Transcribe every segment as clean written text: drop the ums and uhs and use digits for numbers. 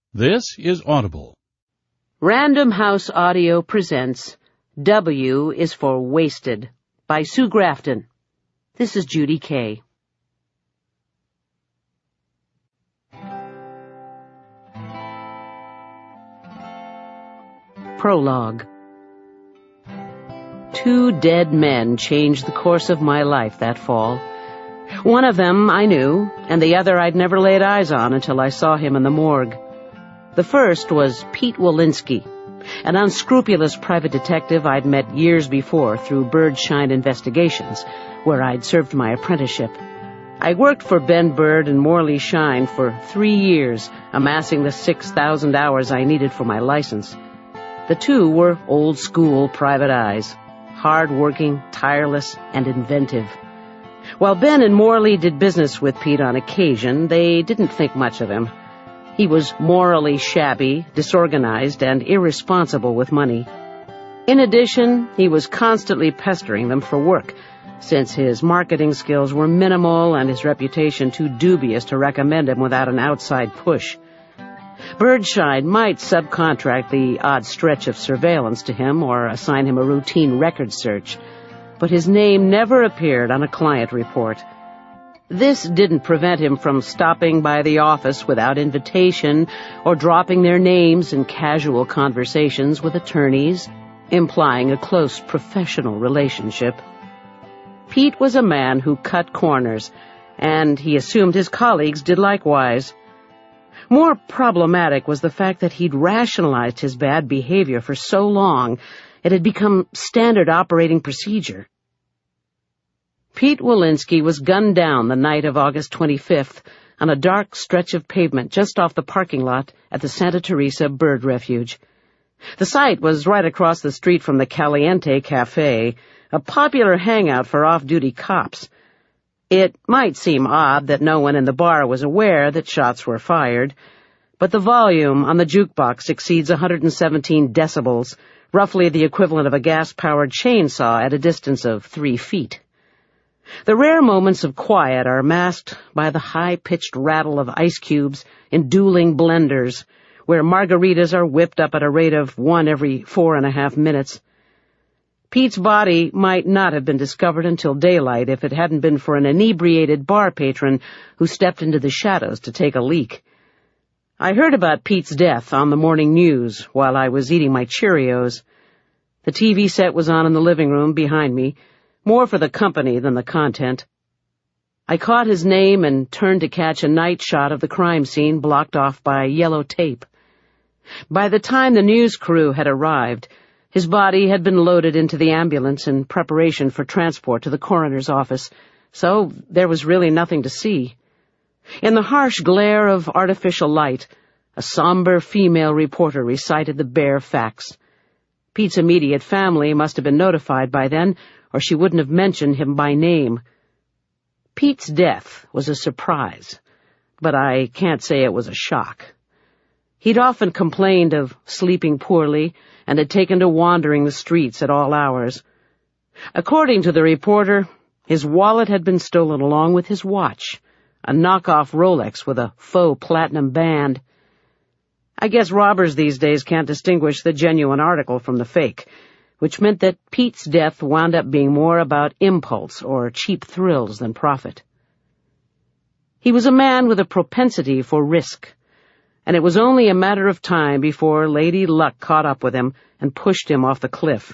This is Audible. Random House Audio presents W is for Wasted by Sue Grafton. This is Judy Kay. Prologue. 2 dead men changed the course of my life that fall. One of them I knew, and the other I'd never laid eyes on until I saw him in the morgue. The first was Pete Walensky, an unscrupulous private detective I'd met years before through Birdshine Investigations, where I'd served my apprenticeship. I worked for Ben Bird and Morley Shine for 3 years, amassing the 6,000 hours I needed for my license. The two were old-school private eyes, hard-working, tireless, and inventive. While Ben and Morley did business with Pete on occasion, they didn't think much of him. He was morally shabby, disorganized, and irresponsible with money. In addition, he was constantly pestering them for work, since his marketing skills were minimal and his reputation too dubious to recommend him without an outside push. Birdshine might subcontract the odd stretch of surveillance to him or assign him a routine record search, but his name never appeared on a client report. This didn't prevent him from stopping by the office without invitation or dropping their names in casual conversations with attorneys, implying a close professional relationship. Pete was a man who cut corners, and he assumed his colleagues did likewise. More problematic was the fact that he'd rationalized his bad behavior for so long it had become standard operating procedure. Pete Walensky was gunned down the night of August 25th on a dark stretch of pavement just off the parking lot at the Santa Teresa Bird Refuge. The site was right across the street from the Caliente Cafe, a popular hangout for off-duty cops. It might seem odd that no one in the bar was aware that shots were fired, but the volume on the jukebox exceeds 117 decibels, roughly the equivalent of a gas-powered chainsaw at a distance of 3 feet. The rare moments of quiet are masked by the high-pitched rattle of ice cubes in dueling blenders, where margaritas are whipped up at a rate of 1 every 4.5 minutes. Pete's body might not have been discovered until daylight if it hadn't been for an inebriated bar patron who stepped into the shadows to take a leak. I heard about Pete's death on the morning news while I was eating my Cheerios. The TV set was on in the living room behind me, more for the company than the content. I caught his name and turned to catch a night shot of the crime scene blocked off by yellow tape. By the time the news crew had arrived, his body had been loaded into the ambulance in preparation for transport to the coroner's office, so there was really nothing to see. In the harsh glare of artificial light, a somber female reporter recited the bare facts. Pete's immediate family must have been notified by then, or she wouldn't have mentioned him by name. Pete's death was a surprise, but I can't say it was a shock. He'd often complained of sleeping poorly and had taken to wandering the streets at all hours. According to the reporter, his wallet had been stolen along with his watch, a knockoff Rolex with a faux platinum band. I guess robbers these days can't distinguish the genuine article from the fake, which meant that Pete's death wound up being more about impulse or cheap thrills than profit. He was a man with a propensity for risk, and it was only a matter of time before Lady Luck caught up with him and pushed him off the cliff.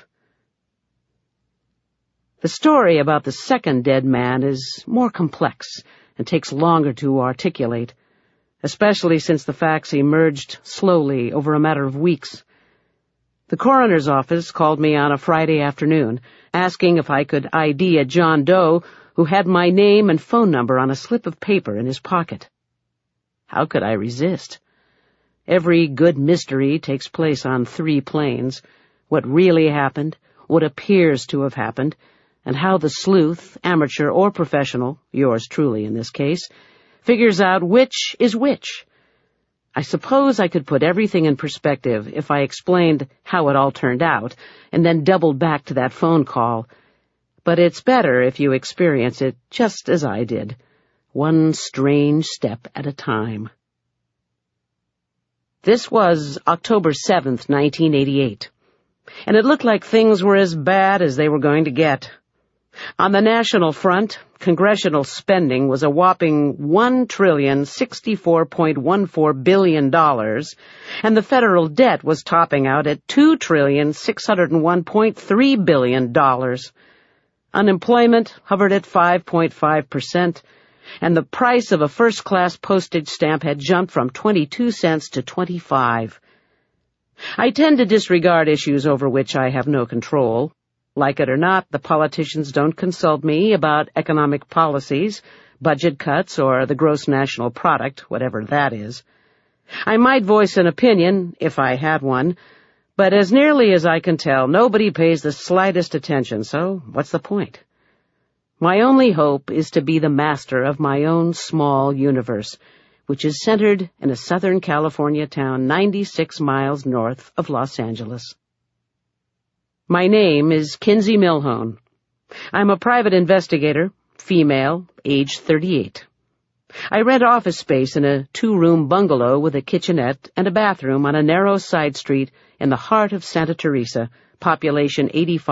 The story about the second dead man is more complex and takes longer to articulate, especially since the facts emerged slowly over a matter of weeks. The coroner's office called me on a Friday afternoon, asking if I could ID a John Doe who had my name and phone number on a slip of paper in his pocket. How could I resist? Every good mystery takes place on 3 planes: what really happened, what appears to have happened, and how the sleuth, amateur or professional, yours truly in this case, figures out which is which. I suppose I could put everything in perspective if I explained how it all turned out and then doubled back to that phone call. But it's better if you experience it just as I did, one strange step at a time. This was October 7th, 1988, and it looked like things were as bad as they were going to get. On the national front, congressional spending was a whopping $1,064.14 billion, and the federal debt was topping out at $2,601.3 billion. Unemployment hovered at 5.5%, and the price of a first-class postage stamp had jumped from 22 cents to 25. I tend to disregard issues over which I have no control. Like it or not, the politicians don't consult me about economic policies, budget cuts, or the gross national product, whatever that is. I might voice an opinion, if I had one, but as nearly as I can tell, nobody pays the slightest attention, so what's the point? My only hope is to be the master of my own small universe, which is centered in a Southern California town 96 miles north of Los Angeles. My name is Kinsey Milhone. I'm a private investigator, female, age 38. I rent office space in a 2-room bungalow with a kitchenette and a bathroom on a narrow side street in the heart of Santa Teresa, population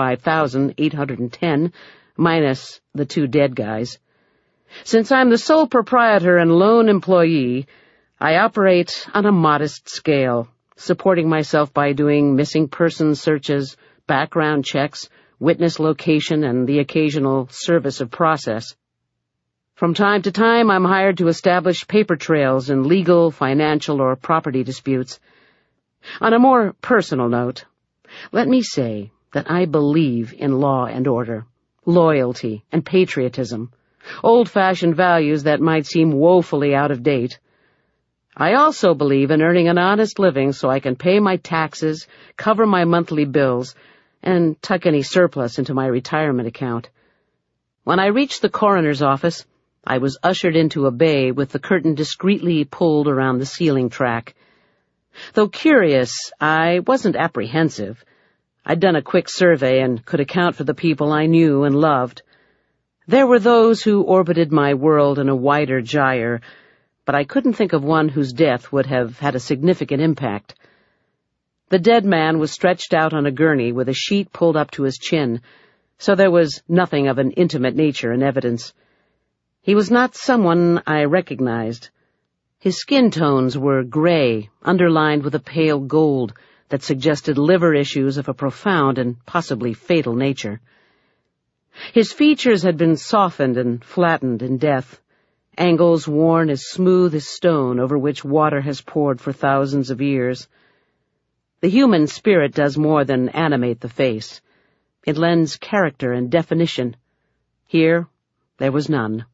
85,810, minus the 2 dead guys. Since I'm the sole proprietor and lone employee, I operate on a modest scale, supporting myself by doing missing persons searches, background checks, witness location, and the occasional service of process. From time to time, I'm hired to establish paper trails in legal, financial, or property disputes. On a more personal note, let me say that I believe in law and order, loyalty, and patriotism, old-fashioned values that might seem woefully out of date. I also believe in earning an honest living so I can pay my taxes, cover my monthly bills, and tuck any surplus into my retirement account. When I reached the coroner's office, I was ushered into a bay with the curtain discreetly pulled around the ceiling track. Though curious, I wasn't apprehensive. I'd done a quick survey and could account for the people I knew and loved. There were those who orbited my world in a wider gyre, but I couldn't think of one whose death would have had a significant impact. The dead man was stretched out on a gurney with a sheet pulled up to his chin, so there was nothing of an intimate nature in evidence. He was not someone I recognized. His skin tones were gray, underlined with a pale gold that suggested liver issues of a profound and possibly fatal nature. His features had been softened and flattened in death, angles worn as smooth as stone over which water has poured for thousands of years. The human spirit does more than animate the face. It lends character and definition. Here, there was none.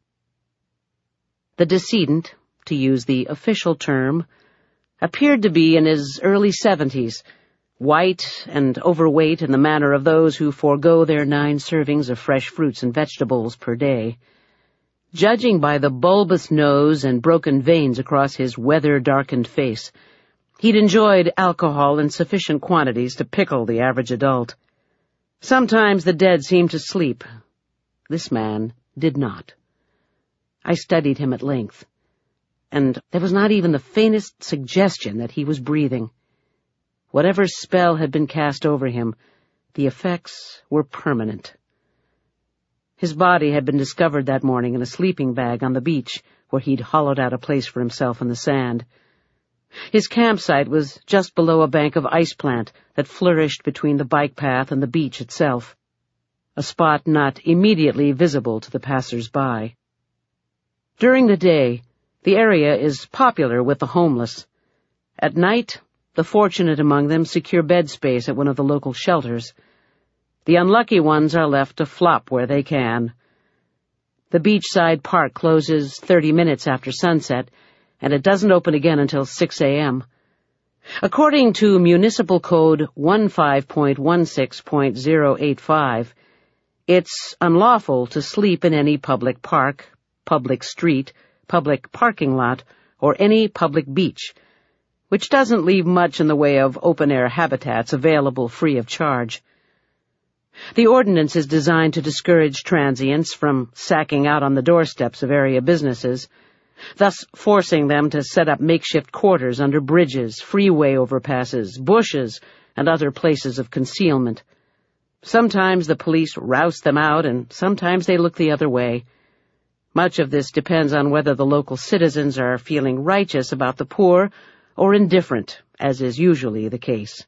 The decedent, to use the official term, appeared to be in his early 70s, white and overweight in the manner of those who forego their 9 servings of fresh fruits and vegetables per day. Judging by the bulbous nose and broken veins across his weather-darkened face, he'd enjoyed alcohol in sufficient quantities to pickle the average adult. Sometimes the dead seemed to sleep. This man did not. I studied him at length, and there was not even the faintest suggestion that he was breathing. Whatever spell had been cast over him, the effects were permanent. His body had been discovered that morning in a sleeping bag on the beach, where he'd hollowed out a place for himself in the sand. His campsite was just below a bank of ice plant that flourished between the bike path and the beach itself, a spot not immediately visible to the passers-by. During the day, the area is popular with the homeless. At night, the fortunate among them secure bed space at one of the local shelters. The unlucky ones are left to flop where they can. The beachside park closes 30 minutes after sunset, and it doesn't open again until 6 a.m. According to Municipal Code 15.16.085, it's unlawful to sleep in any public park, public street, public parking lot, or any public beach, which doesn't leave much in the way of open-air habitats available free of charge. The ordinance is designed to discourage transients from sacking out on the doorsteps of area businesses, thus forcing them to set up makeshift quarters under bridges, freeway overpasses, bushes, and other places of concealment. Sometimes the police roust them out, and sometimes they look the other way. Much of this depends on whether the local citizens are feeling righteous about the poor or indifferent, as is usually the case.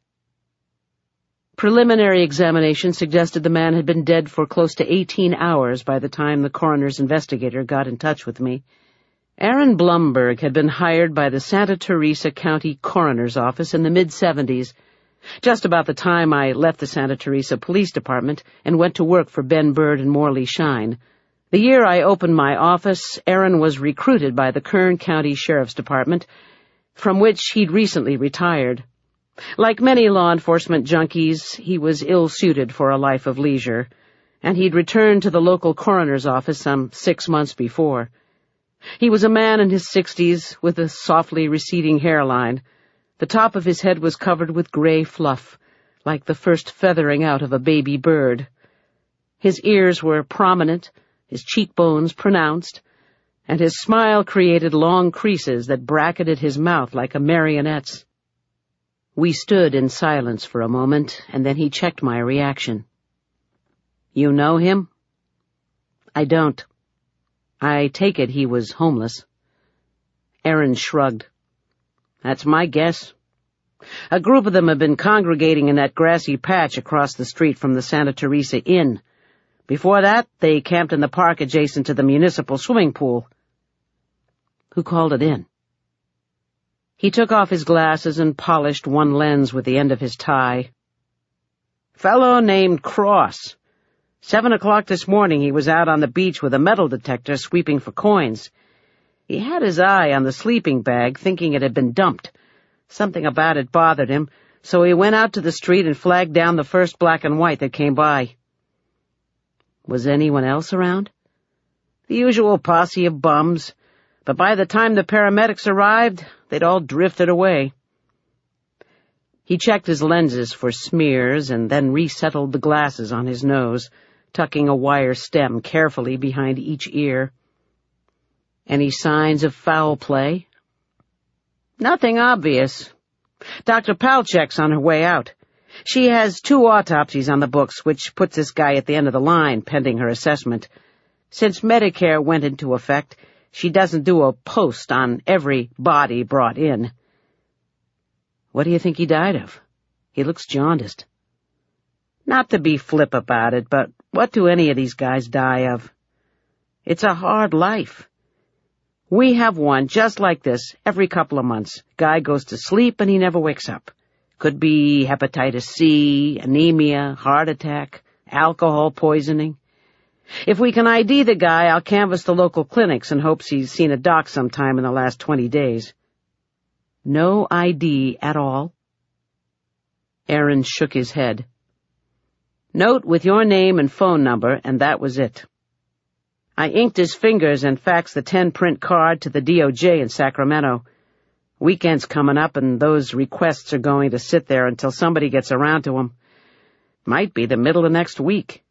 Preliminary examination suggested the man had been dead for close to 18 hours by the time the coroner's investigator got in touch with me. Aaron Blumberg had been hired by the Santa Teresa County Coroner's Office in the mid-'70s, just about the time I left the Santa Teresa Police Department and went to work for Ben Bird and Morley Shine. The year I opened my office, Aaron was recruited by the Kern County Sheriff's Department, from which he'd recently retired. Like many law enforcement junkies, he was ill-suited for a life of leisure, and he'd returned to the local coroner's office some 6 months before. He was a man in his 60s with a softly receding hairline. The top of his head was covered with gray fluff, like the first feathering out of a baby bird. His ears were prominent, his cheekbones pronounced, and his smile created long creases that bracketed his mouth like a marionette's. We stood in silence for a moment, and then he checked my reaction. "You know him?" "I don't. I take it he was homeless." Aaron shrugged. "That's my guess. A group of them have been congregating in that grassy patch across the street from the Santa Teresa Inn. Before that, they camped in the park adjacent to the municipal swimming pool." "Who called it in?" He took off his glasses and polished one lens with the end of his tie. "Fellow named Cross. 7 o'clock this morning he was out on the beach with a metal detector sweeping for coins. He had his eye on the sleeping bag, thinking it had been dumped. Something about it bothered him, so he went out to the street and flagged down the first black and white that came by." "Was anyone else around?" "The usual posse of bums, but by the time the paramedics arrived, they'd all drifted away." He checked his lenses for smears and then resettled the glasses on his nose, tucking a wire stem carefully behind each ear. "Any signs of foul play?" "Nothing obvious. Dr. Palchek's on her way out. She has 2 autopsies on the books, which puts this guy at the end of the line, pending her assessment. Since Medicare went into effect, she doesn't do a post on every body brought in." "What do you think he died of? He looks jaundiced." "Not to be flip about it, but what do any of these guys die of? It's a hard life. We have one just like this every couple of months. Guy goes to sleep and he never wakes up. Could be hepatitis C, anemia, heart attack, alcohol poisoning. If we can ID the guy, I'll canvass the local clinics in hopes he's seen a doc sometime in the last 20 days. "No ID at all?" Aaron shook his head. "Note with your name and phone number, and that was it. I inked his fingers and faxed the 10-print card to the DOJ in Sacramento. Weekend's coming up, and those requests are going to sit there until somebody gets around to them. Might be the middle of next week."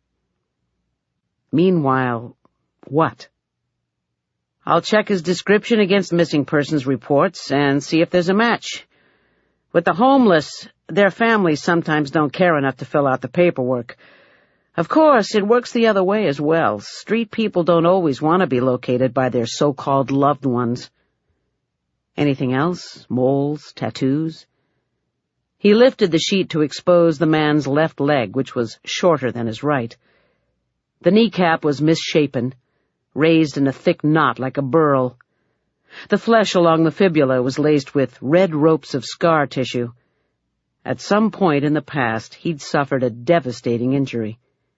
"Meanwhile, what?" "I'll check his description against missing persons reports and see if there's a match. With the homeless, their families sometimes don't care enough to fill out the paperwork. Of course, it works the other way as well. Street people don't always want to be located by their so-called loved ones." "Anything else? Moles, tattoos?" He lifted the sheet to expose the man's left leg, which was shorter than his right. The kneecap was misshapen, raised in a thick knot like a burl. The flesh along the fibula was laced with red ropes of scar tissue. At some point in the past, he'd suffered a devastating injury.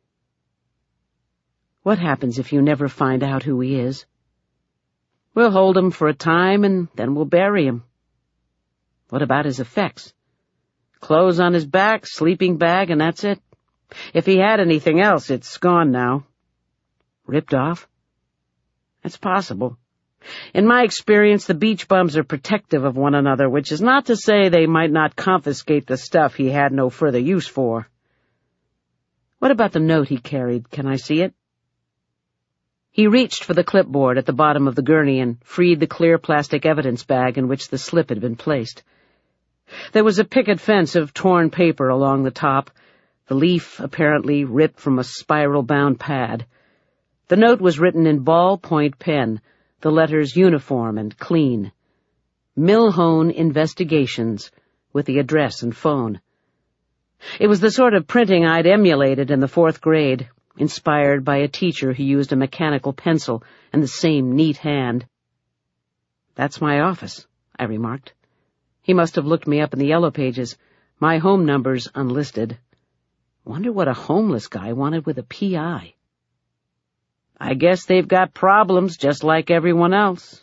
"What happens if you never find out who he is?" "We'll hold him for a time, and then we'll bury him." "What about his effects?" "Clothes on his back, sleeping bag, and that's it. If he had anything else, it's gone now." "Ripped off?" "That's possible. In my experience, the beach bums are protective of one another, which is not to say they might not confiscate the stuff he had no further use for." "What about the note he carried? Can I see it?" He reached for the clipboard at the bottom of the gurney and freed the clear plastic evidence bag in which the slip had been placed. There was a picket fence of torn paper along the top, the leaf apparently ripped from a spiral-bound pad. The note was written in ballpoint pen, the letters uniform and clean. Millhone Investigations, with the address and phone. It was the sort of printing I'd emulated in the 4th grade, inspired by a teacher who used a mechanical pencil and the same neat hand. "That's my office," I remarked. He must have looked me up in the yellow pages. My home number's unlisted. Wonder what a homeless guy wanted with a PI. "I guess they've got problems just like everyone else."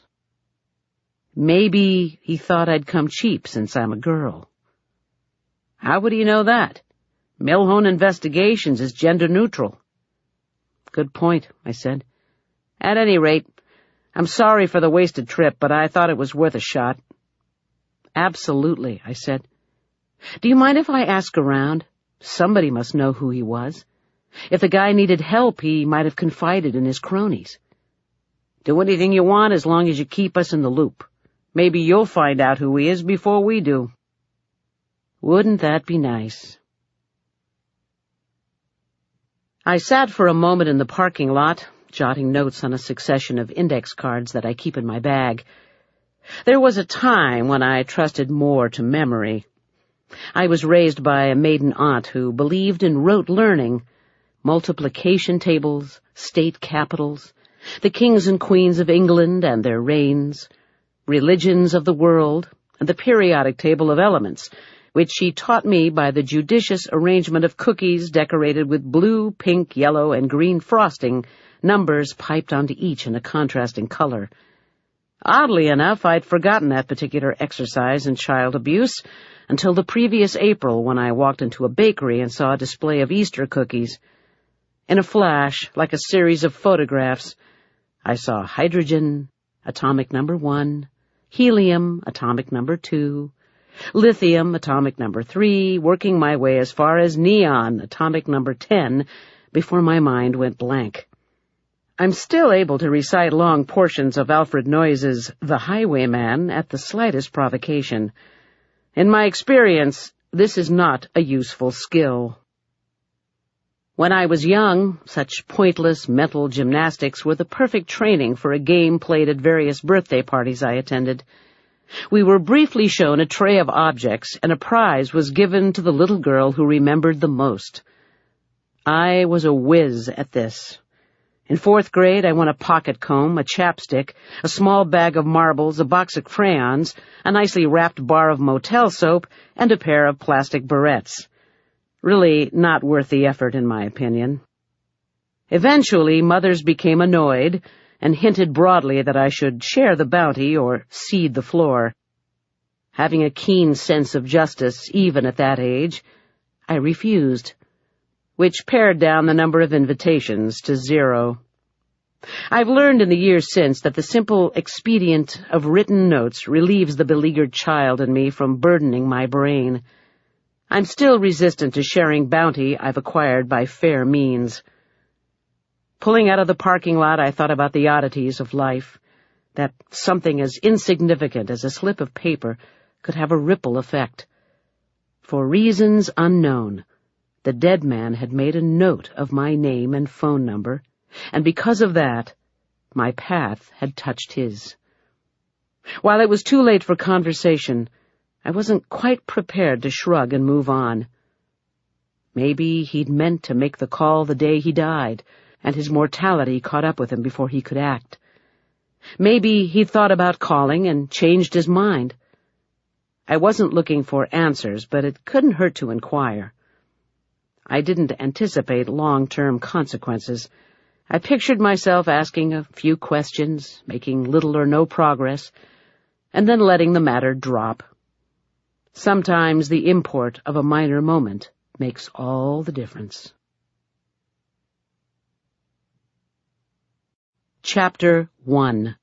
Maybe he thought I'd come cheap since I'm a girl. "How would he know that? Millhone Investigations is gender neutral." "Good point," I said. "At any rate, I'm sorry for the wasted trip, but I thought it was worth a shot." "Absolutely," I said. "Do you mind if I ask around? Somebody must know who he was. If the guy needed help, he might have confided in his cronies." "Do anything you want as long as you keep us in the loop. Maybe you'll find out who he is before we do." "Wouldn't that be nice?" I sat for a moment in the parking lot, jotting notes on a succession of index cards that I keep in my bag. There was a time when I trusted more to memory. I was raised by a maiden aunt who believed in rote learning, multiplication tables, state capitals, the kings and queens of England and their reigns, religions of the world, and the periodic table of elements, which she taught me by the judicious arrangement of cookies decorated with blue, pink, yellow, and green frosting, numbers piped onto each in a contrasting color. Oddly enough, I'd forgotten that particular exercise in child abuse until the previous April when I walked into a bakery and saw a display of Easter cookies. In a flash, like a series of photographs, I saw hydrogen, atomic number 1, helium, atomic number 2, lithium, atomic number 3, working my way as far as neon, atomic number 10, before my mind went blank. I'm still able to recite long portions of Alfred Noyes's The Highwayman at the slightest provocation. In my experience, this is not a useful skill. When I was young, such pointless mental gymnastics were the perfect training for a game played at various birthday parties I attended. We were briefly shown a tray of objects, and a prize was given to the little girl who remembered the most. I was a whiz at this. In 4th grade, I won a pocket comb, a chapstick, a small bag of marbles, a box of crayons, a nicely wrapped bar of motel soap, and a pair of plastic barrettes. Really not worth the effort, in my opinion. Eventually, mothers became annoyed and hinted broadly that I should share the bounty or cede the floor. Having a keen sense of justice, even at that age, I refused, which pared down the number of invitations to 0. I've learned in the years since that the simple expedient of written notes relieves the beleaguered child in me from burdening my brain. I'm still resistant to sharing bounty I've acquired by fair means. Pulling out of the parking lot, I thought about the oddities of life, that something as insignificant as a slip of paper could have a ripple effect. For reasons unknown, the dead man had made a note of my name and phone number, and because of that, my path had touched his. While it was too late for conversation, I wasn't quite prepared to shrug and move on. Maybe he'd meant to make the call the day he died, and his mortality caught up with him before he could act. Maybe he'd thought about calling and changed his mind. I wasn't looking for answers, but it couldn't hurt to inquire. I didn't anticipate long-term consequences. I pictured myself asking a few questions, making little or no progress, and then letting the matter drop. Sometimes the import of a minor moment makes all the difference. Chapter 1.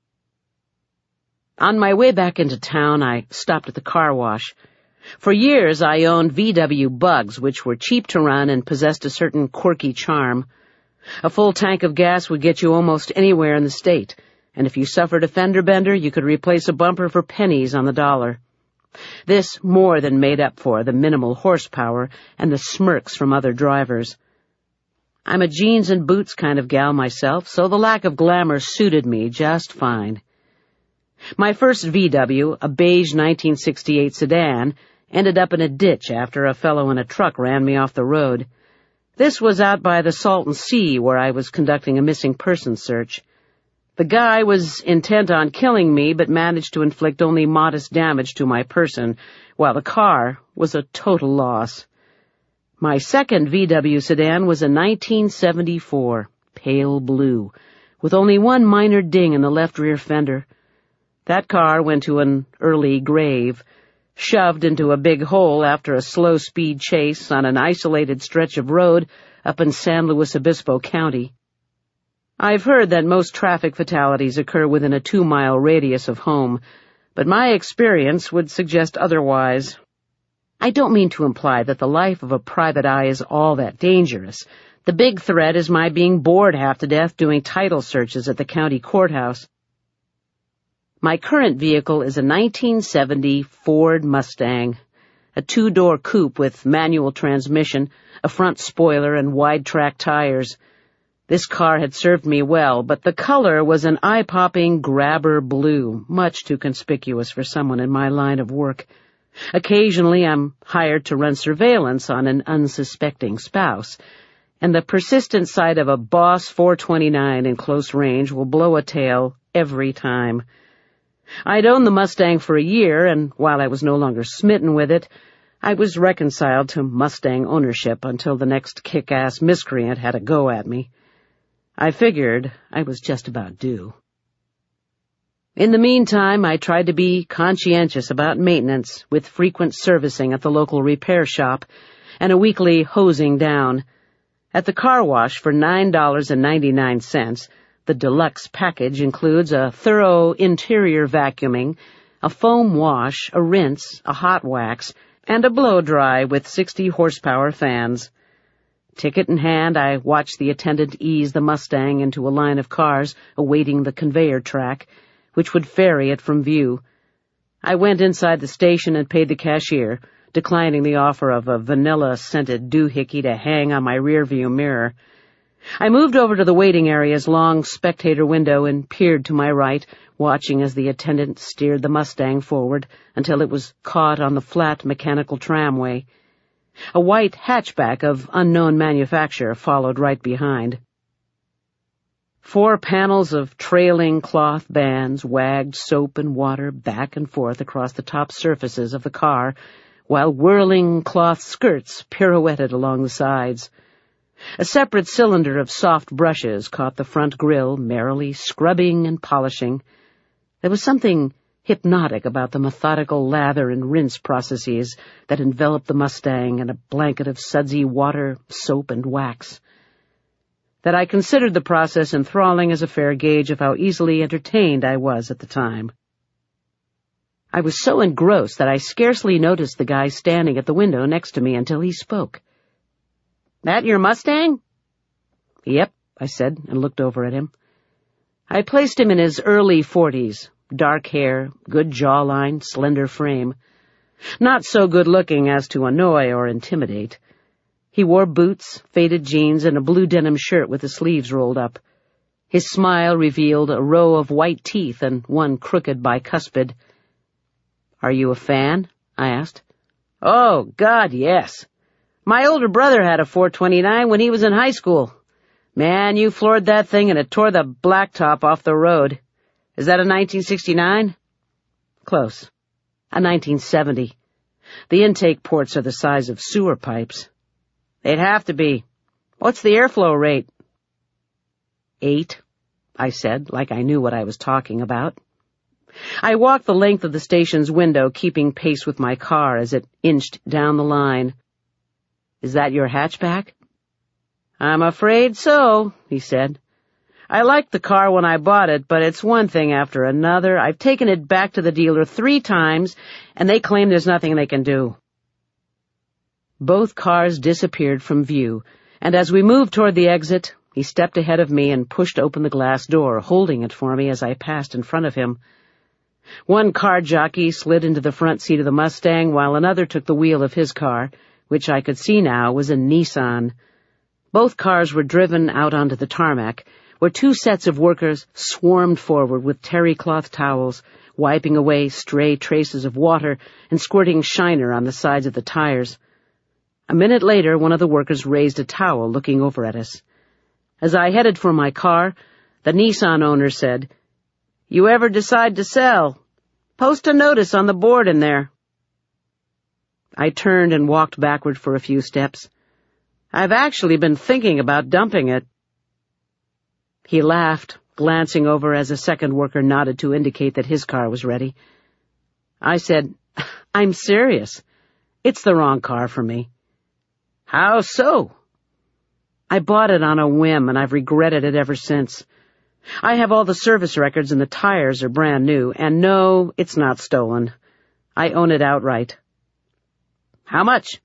On my way back into town, I stopped at the car wash. For years, I owned VW Bugs, which were cheap to run and possessed a certain quirky charm. A full tank of gas would get you almost anywhere in the state, and if you suffered a fender bender, you could replace a bumper for pennies on the dollar. This more than made up for the minimal horsepower and the smirks from other drivers. I'm a jeans and boots kind of gal myself, so the lack of glamour suited me just fine. My first VW, a beige 1968 sedan, ended up in a ditch after a fellow in a truck ran me off the road. This was out by the Salton Sea, where I was conducting a missing persons search. The guy was intent on killing me, but managed to inflict only modest damage to my person, while the car was a total loss. My second VW sedan was a 1974, pale blue, with only one minor ding in the left rear fender. That car went to an early grave, shoved into a big hole after a slow-speed chase on an isolated stretch of road up in San Luis Obispo County. I've heard that most traffic fatalities occur within a 2-mile radius of home, but my experience would suggest otherwise. I don't mean to imply that the life of a private eye is all that dangerous. The big threat is my being bored half to death doing title searches at the county courthouse. My current vehicle is a 1970 Ford Mustang, a 2-door coupe with manual transmission, a front spoiler, and wide-track tires. This car had served me well, but the color was an eye-popping grabber blue, much too conspicuous for someone in my line of work. Occasionally I'm hired to run surveillance on an unsuspecting spouse, and the persistent sight of a Boss 429 in close range will blow a tail every time. I'd owned the Mustang for a year, and while I was no longer smitten with it, I was reconciled to Mustang ownership until the next kick-ass miscreant had a go at me. I figured I was just about due. In the meantime, I tried to be conscientious about maintenance, with frequent servicing at the local repair shop and a weekly hosing down. At the car wash for $9.99, the deluxe package includes a thorough interior vacuuming, a foam wash, a rinse, a hot wax, and a blow-dry with 60 horsepower fans. Ticket in hand, I watched the attendant ease the Mustang into a line of cars awaiting the conveyor track, which would ferry it from view. I went inside the station and paid the cashier, declining the offer of a vanilla-scented doohickey to hang on my rearview mirror. I moved over to the waiting area's long spectator window and peered to my right, watching as the attendant steered the Mustang forward until it was caught on the flat mechanical tramway. A white hatchback of unknown manufacture followed right behind. 4 panels of trailing cloth bands wagged soap and water back and forth across the top surfaces of the car, while whirling cloth skirts pirouetted along the sides. A separate cylinder of soft brushes caught the front grille, merrily scrubbing and polishing. There was something hypnotic about the methodical lather and rinse processes that enveloped the Mustang in a blanket of sudsy water, soap, and wax. That I considered the process enthralling as a fair gauge of how easily entertained I was at the time. I was so engrossed that I scarcely noticed the guy standing at the window next to me until he spoke. "That your Mustang?" "Yep," I said, and looked over at him. I placed him in his early 40s, dark hair, good jawline, slender frame. Not so good-looking as to annoy or intimidate. He wore boots, faded jeans, and a blue denim shirt with the sleeves rolled up. His smile revealed a row of white teeth and one crooked bicuspid. "Are you a fan?" I asked. "Oh, God, yes. My older brother had a 429 when he was in high school. Man, you floored that thing and it tore the blacktop off the road. Is that a 1969? Close. A 1970. The intake ports are the size of sewer pipes. They'd have to be. What's the airflow rate? 8, I said, like I knew what I was talking about. I walked the length of the station's window, keeping pace with my car as it inched down the line. Is that your hatchback? I'm afraid so, he said. I liked the car when I bought it, but it's one thing after another. I've taken it back to the dealer 3 times, and they claim there's nothing they can do. Both cars disappeared from view, and as we moved toward the exit, He stepped ahead of me and pushed open the glass door, holding it for me as I passed in front of him. One car jockey slid into the front seat of the Mustang, while another took the wheel of his car, which I could see now was a Nissan. Both cars were driven out onto the tarmac, where two sets of workers swarmed forward with terry cloth towels, wiping away stray traces of water and squirting shiner on the sides of the tires. A minute later, one of the workers raised a towel, looking over at us. As I headed for my car, the Nissan owner said, "You ever decide to sell? Post a notice on the board in there." I turned and walked backward for a few steps. "I've actually been thinking about dumping it." He laughed, glancing over as a second worker nodded to indicate that his car was ready. I said, "I'm serious. It's the wrong car for me." "How so?" "I bought it on a whim, and I've regretted it ever since. I have all the service records and the tires are brand new, and no, it's not stolen. I own it outright." "How much?"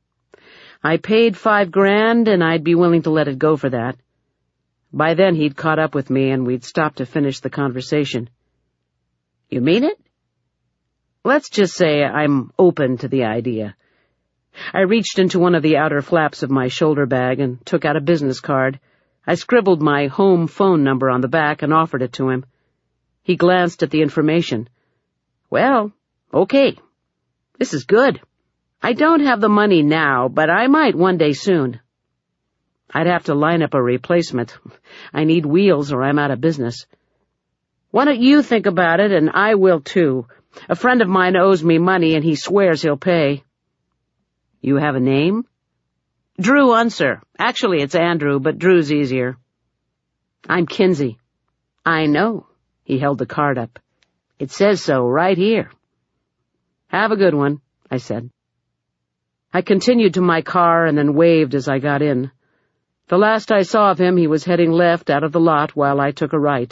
"I paid $5,000, and I'd be willing to let it go for that." By then he'd caught up with me, and we'd stopped to finish the conversation. "You mean it?" "Let's just say I'm open to the idea." I reached into one of the outer flaps of my shoulder bag and took out a business card. I scribbled my home phone number on the back and offered it to him. He glanced at the information. "Well, okay. This is good. I don't have the money now, but I might one day soon." "I'd have to line up a replacement. I need wheels or I'm out of business." "Why don't you think about it, and I will too. A friend of mine owes me money, and he swears he'll pay." "You have a name?" "Drew Unser. Actually, it's Andrew, but Drew's easier." "I'm Kinsey." "I know." He held the card up. "It says so right here." "Have a good one," I said. I continued to my car and then waved as I got in. The last I saw of him, he was heading left out of the lot while I took a right.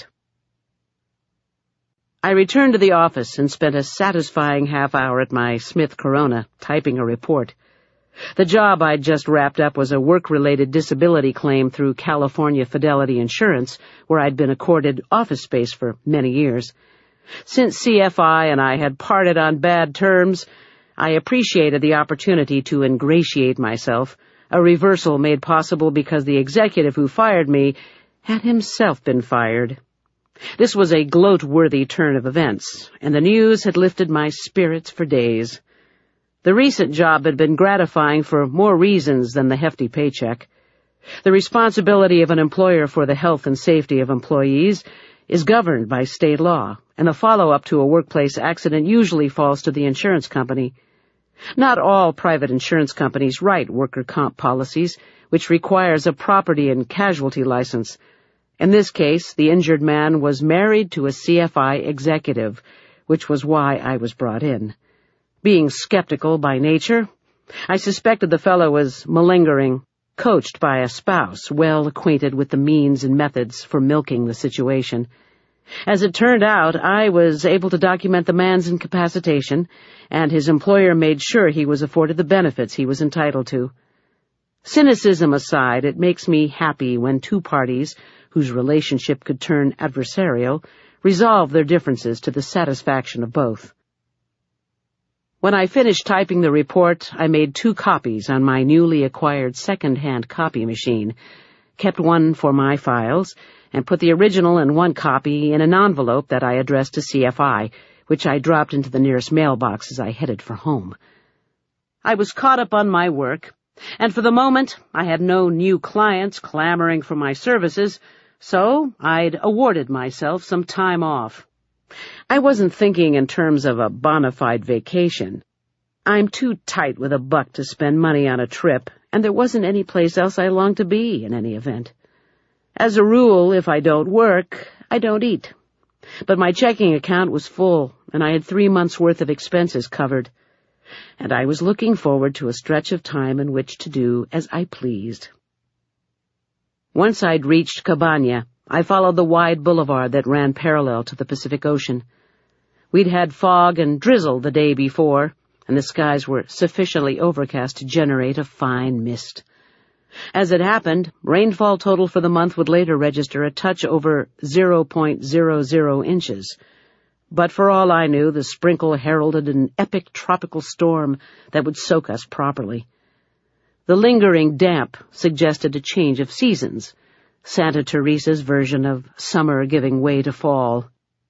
I returned to the office and spent a satisfying half hour at my Smith Corona, typing a report. The job I'd just wrapped up was a work-related disability claim through California Fidelity Insurance, where I'd been accorded office space for many years. Since CFI and I had parted on bad terms, I appreciated the opportunity to ingratiate myself, a reversal made possible because the executive who fired me had himself been fired. This was a gloat-worthy turn of events, and the news had lifted my spirits for days. The recent job had been gratifying for more reasons than the hefty paycheck. The responsibility of an employer for the health and safety of employees is governed by state law, and the follow-up to a workplace accident usually falls to the insurance company. Not all private insurance companies write worker comp policies, which requires a property and casualty license. In this case, the injured man was married to a CFI executive, which was why I was brought in. Being skeptical by nature, I suspected the fellow was malingering, coached by a spouse well acquainted with the means and methods for milking the situation. As it turned out, I was able to document the man's incapacitation, and his employer made sure he was afforded the benefits he was entitled to. Cynicism aside, it makes me happy when two parties, whose relationship could turn adversarial, resolve their differences to the satisfaction of both. When I finished typing the report, I made 2 copies on my newly acquired second-hand copy machine, kept one for my files, and put the original and 1 copy in an envelope that I addressed to CFI, which I dropped into the nearest mailbox as I headed for home. I was caught up on my work, and for the moment I had no new clients clamoring for my services, so I'd awarded myself some time off. I wasn't thinking in terms of a bona fide vacation. I'm too tight with a buck to spend money on a trip, and there wasn't any place else I longed to be in any event. As a rule, if I don't work, I don't eat. But my checking account was full, and I had 3 months' worth of expenses covered. And I was looking forward to a stretch of time in which to do as I pleased. Once I'd reached Cabana, I followed the wide boulevard that ran parallel to the Pacific Ocean. We'd had fog and drizzle the day before, and the skies were sufficiently overcast to generate a fine mist. As it happened, rainfall total for the month would later register a touch over 0.00 inches. But for all I knew, the sprinkle heralded an epic tropical storm that would soak us properly. The lingering damp suggested a change of seasons, Santa Teresa's version of summer giving way to fall.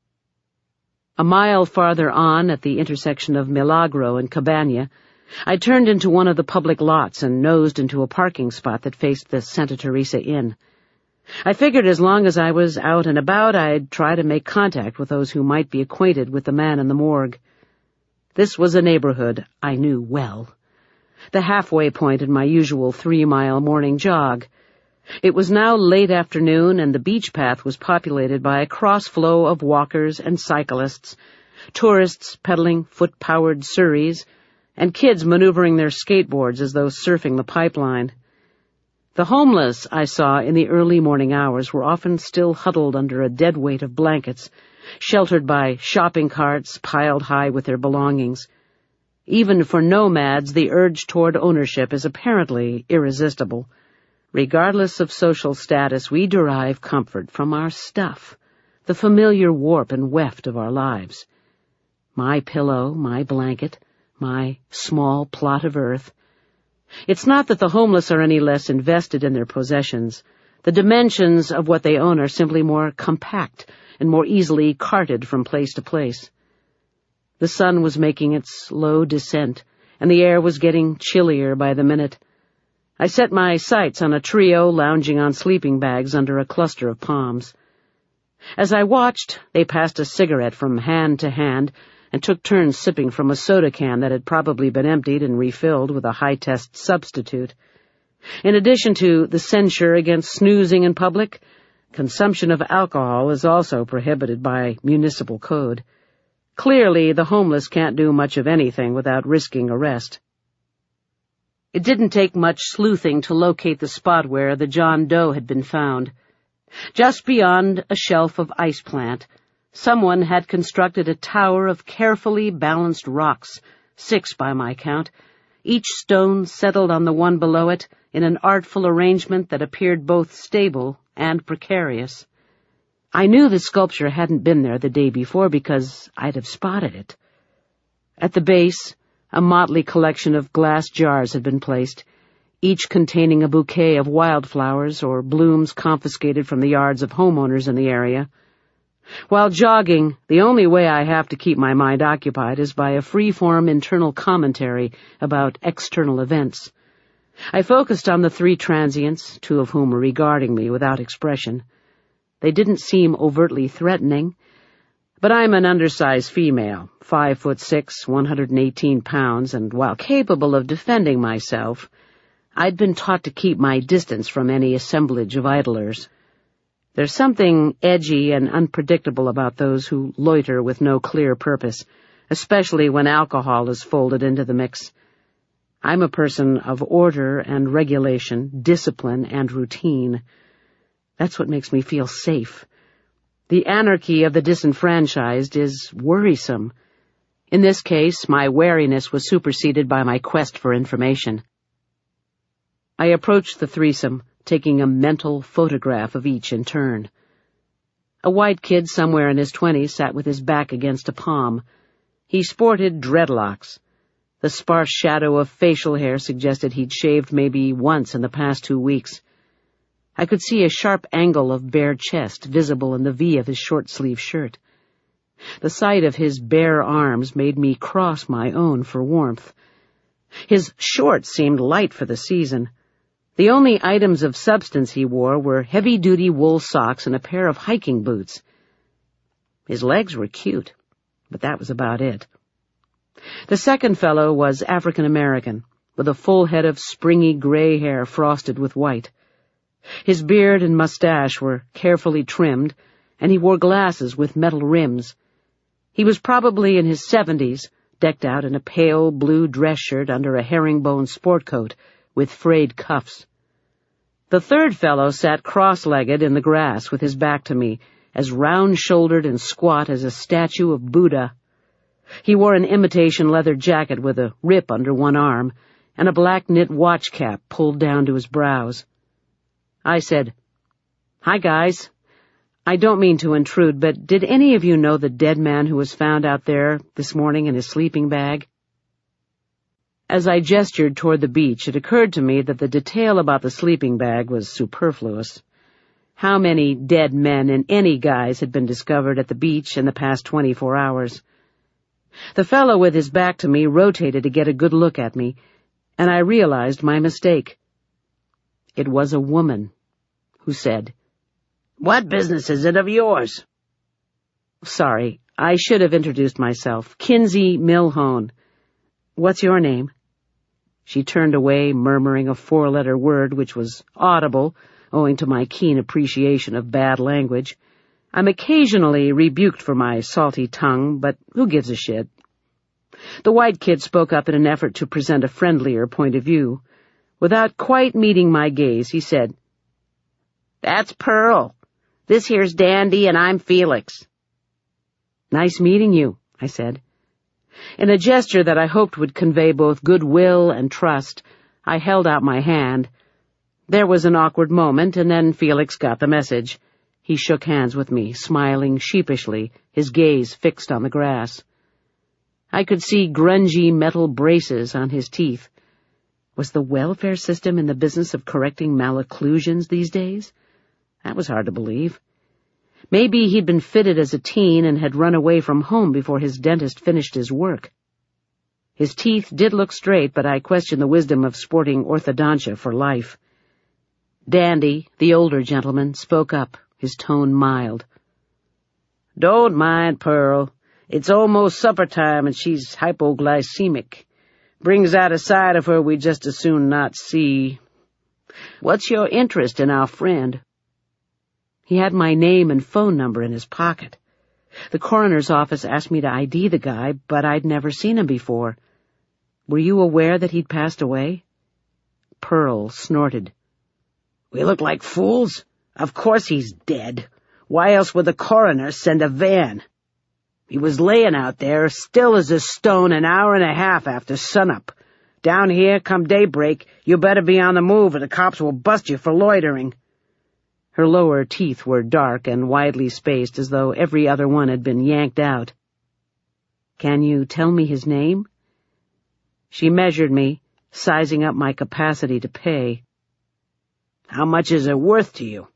A mile farther on, at the intersection of Milagro and Cabana, I turned into one of the public lots and nosed into a parking spot that faced the Santa Teresa Inn. I figured as long as I was out and about, I'd try to make contact with those who might be acquainted with the man in the morgue. This was a neighborhood I knew well, the halfway point in my usual 3-mile morning jog. It was now late afternoon, and the beach path was populated by a cross-flow of walkers and cyclists, tourists pedaling foot-powered surreys, and kids maneuvering their skateboards as though surfing the pipeline. The homeless I saw in the early morning hours were often still huddled under a dead weight of blankets, sheltered by shopping carts piled high with their belongings. Even for nomads, the urge toward ownership is apparently irresistible. Regardless of social status, we derive comfort from our stuff, the familiar warp and weft of our lives. My pillow, my blanket, my small plot of earth. It's not that the homeless are any less invested in their possessions. The dimensions of what they own are simply more compact and more easily carted from place to place. The sun was making its slow descent, and the air was getting chillier by the minute. I set my sights on a trio lounging on sleeping bags under a cluster of palms. As I watched, they passed a cigarette from hand to hand and took turns sipping from a soda can that had probably been emptied and refilled with a high-test substitute. In addition to the censure against snoozing in public, consumption of alcohol is also prohibited by municipal code. Clearly, the homeless can't do much of anything without risking arrest. It didn't take much sleuthing to locate the spot where the John Doe had been found. Just beyond a shelf of ice plant, someone had constructed a tower of carefully balanced rocks, 6 by my count, each stone settled on the one below it in an artful arrangement that appeared both stable and precarious. I knew the sculpture hadn't been there the day before because I'd have spotted it. At the base, a motley collection of glass jars had been placed, each containing a bouquet of wildflowers or blooms confiscated from the yards of homeowners in the area. While jogging, the only way I have to keep my mind occupied is by a free-form internal commentary about external events. I focused on the 3 transients, 2 of whom were regarding me without expression. They didn't seem overtly threatening, but I'm an undersized female, 5'6", 118 pounds, and while capable of defending myself, I'd been taught to keep my distance from any assemblage of idlers. There's something edgy and unpredictable about those who loiter with no clear purpose, especially when alcohol is folded into the mix. I'm a person of order and regulation, discipline and routine. That's what makes me feel safe. The anarchy of the disenfranchised is worrisome. In this case, my wariness was superseded by my quest for information. I approached the threesome, taking a mental photograph of each in turn. A white kid somewhere in his 20s sat with his back against a palm. He sported dreadlocks. The sparse shadow of facial hair suggested he'd shaved maybe once in the past 2 weeks. I could see a sharp angle of bare chest visible in the V of his short-sleeved shirt. The sight of his bare arms made me cross my own for warmth. His shorts seemed light for the season. The only items of substance he wore were heavy-duty wool socks and a pair of hiking boots. His legs were cute, but that was about it. The second fellow was African-American, with a full head of springy gray hair frosted with white. His beard and mustache were carefully trimmed, and he wore glasses with metal rims. He was probably in his 70s, decked out in a pale blue dress shirt under a herringbone sport coat with frayed cuffs. The third fellow sat cross-legged in the grass with his back to me, as round-shouldered and squat as a statue of Buddha. He wore an imitation leather jacket with a rip under one arm, and a black knit watch cap pulled down to his brows. I said, "Hi, guys. I don't mean to intrude, but did any of you know the dead man who was found out there this morning in his sleeping bag?" As I gestured toward the beach, it occurred to me that the detail about the sleeping bag was superfluous. How many dead men in any guise had been discovered at the beach in the past 24 hours? The fellow with his back to me rotated to get a good look at me, and I realized my mistake. It was a woman who said, "What business is it of yours?" "Sorry, I should have introduced myself. Kinsey Milhone. What's your name?" She turned away, murmuring a 4-letter word which was audible, owing to my keen appreciation of bad language. I'm occasionally rebuked for my salty tongue, but who gives a shit? The white kid spoke up in an effort to present a friendlier point of view. Without quite meeting my gaze, he said, "That's Pearl. This here's Dandy, and I'm Felix." "Nice meeting you," I said. In a gesture that I hoped would convey both goodwill and trust, I held out my hand. There was an awkward moment, and then Felix got the message. He shook hands with me, smiling sheepishly, his gaze fixed on the grass. I could see grungy metal braces on his teeth. Was the welfare system in the business of correcting malocclusions these days? That was hard to believe. Maybe he'd been fitted as a teen and had run away from home before his dentist finished his work. His teeth did look straight, but I questioned the wisdom of sporting orthodontia for life. Dandy, the older gentleman, spoke up, his tone mild. "Don't mind Pearl. It's almost supper time and she's hypoglycemic. Brings out a side of her we'd just as soon not see. What's your interest in our friend?" He had my name and phone number in his pocket. The coroner's office asked me to ID the guy, but I'd never seen him before. "Were you aware that he'd passed away?" Pearl snorted. "We look like fools? Of course he's dead. Why else would the coroner send a van? He was laying out there, still as a stone, an hour and a half after sunup. Down here, come daybreak, you better be on the move or the cops will bust you for loitering." Her lower teeth were dark and widely spaced, as though every other one had been yanked out. "Can you tell me his name?" She measured me, sizing up my capacity to pay. "How much is it worth to you?"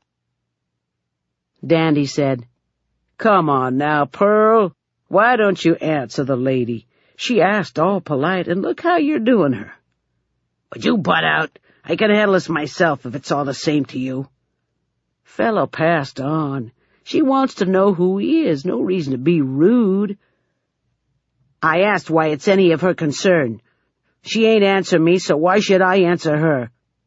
Dandy said, "Come on now, Pearl. Why don't you answer the lady? She asked all polite, and look how you're doing her." "Would you butt out? I can handle this myself if it's all the same to you." "Fellow passed on. She wants to know who he is. No reason to be rude." "I asked why it's any of her concern. She ain't answer me, so why should I answer her?"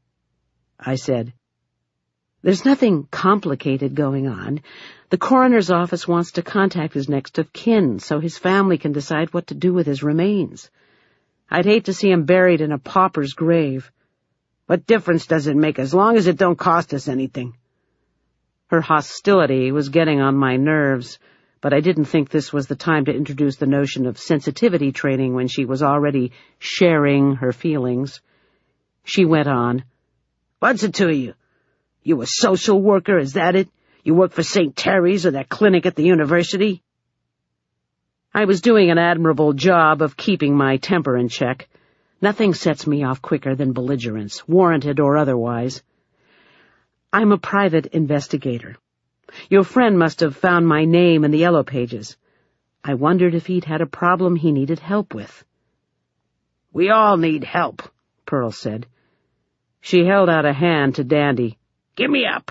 I said, "There's nothing complicated going on. The coroner's office wants to contact his next of kin so his family can decide what to do with his remains. I'd hate to see him buried in a pauper's grave." "What difference does it make as long as it don't cost us anything?" Her hostility was getting on my nerves, but I didn't think this was the time to introduce the notion of sensitivity training when she was already sharing her feelings. She went on, "What's it to you? You a social worker, is that it? You work for St. Terry's or that clinic at the university?" I was doing an admirable job of keeping my temper in check. Nothing sets me off quicker than belligerence, warranted or otherwise. "I'm a private investigator. Your friend must have found my name in the yellow pages. I wondered if he'd had a problem he needed help with." "We all need help," Pearl said. She held out a hand to Dandy. "Give me up."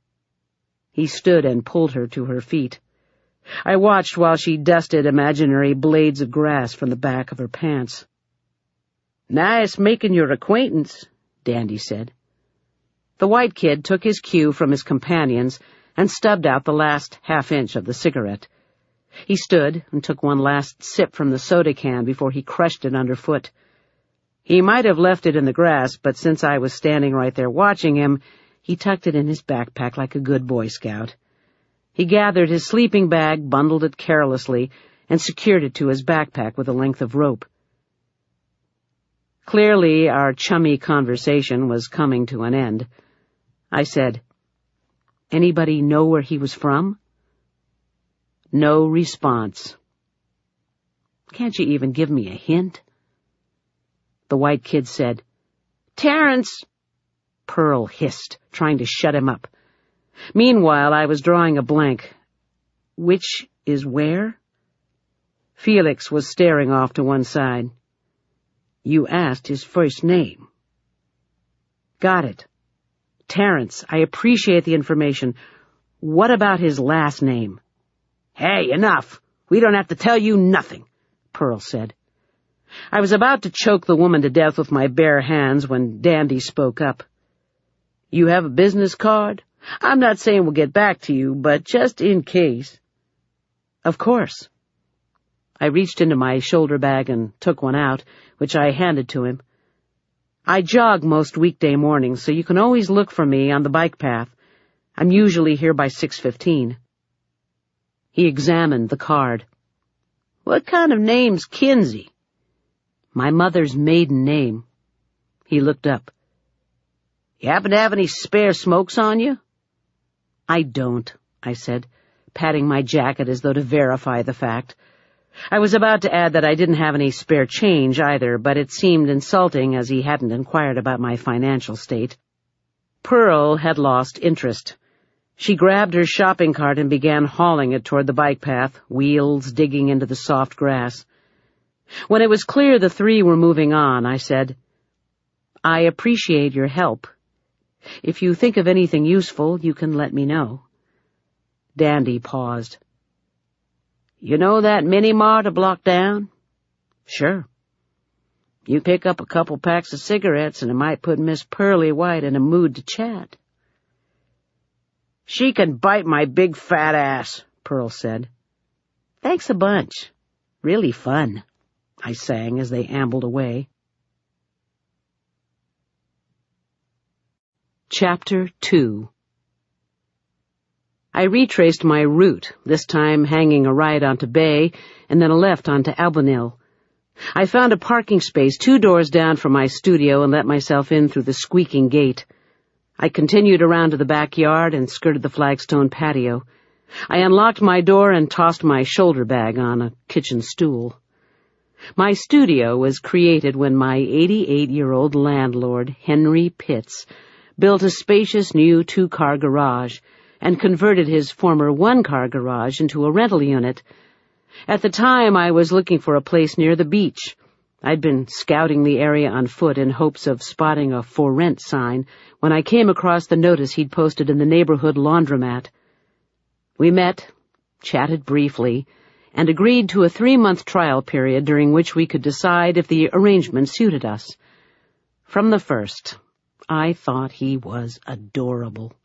He stood and pulled her to her feet. I watched while she dusted imaginary blades of grass from the back of her pants. "Nice making your acquaintance," Dandy said. The white kid took his cue from his companions and stubbed out the last half-inch of the cigarette. He stood and took one last sip from the soda can before he crushed it underfoot. He might have left it in the grass, but since I was standing right there watching him, he tucked it in his backpack like a good Boy Scout. He gathered his sleeping bag, bundled it carelessly, and secured it to his backpack with a length of rope. Clearly, our chummy conversation was coming to an end. I said, "Anybody know where he was from?" No response. "Can't you even give me a hint?" The white kid said, "Terrence!" Pearl hissed, trying to shut him up. Meanwhile, I was drawing a blank. Which is where? Felix was staring off to one side. "You asked his first name." "Got it. Terrence, I appreciate the information. What about his last name?" "Hey, enough! We don't have to tell you nothing," Pearl said. I was about to choke the woman to death with my bare hands when Dandy spoke up. "You have a business card? I'm not saying we'll get back to you, but just in case." "Of course." I reached into my shoulder bag and took one out, which I handed to him. "I jog most weekday mornings, so you can always look for me on the bike path. I'm usually here by 6:15. He examined the card. "What kind of name's Kinsey?" "My mother's maiden name." He looked up. "You happen to have any spare smokes on you?" "I don't," I said, patting my jacket as though to verify the fact. I was about to add that I didn't have any spare change either, but it seemed insulting as he hadn't inquired about my financial state. Pearl had lost interest. She grabbed her shopping cart and began hauling it toward the bike path, wheels digging into the soft grass. When it was clear the three were moving on, I said, "I appreciate your help. If you think of anything useful, you can let me know." Dandy paused. "You know that mini-mart a block down?" "Sure." "You pick up a couple packs of cigarettes and it might put Miss Pearlie White in a mood to chat." "She can bite my big fat ass," Pearl said. "Thanks a bunch. Really fun," I sang as they ambled away. Chapter 2. I retraced my route, this time hanging a right onto Bay and then a left onto Albanil. I found a parking space 2 doors down from my studio and let myself in through the squeaking gate. I continued around to the backyard and skirted the flagstone patio. I unlocked my door and tossed my shoulder bag on a kitchen stool. My studio was created when my 88-year-old landlord, Henry Pitts, built a spacious new 2-car garage and converted his former 1-car garage into a rental unit. At the time, I was looking for a place near the beach. I'd been scouting the area on foot in hopes of spotting a for rent sign when I came across the notice he'd posted in the neighborhood laundromat. We met, chatted briefly, and agreed to a 3-month trial period during which we could decide if the arrangement suited us. From the first, I thought he was adorable.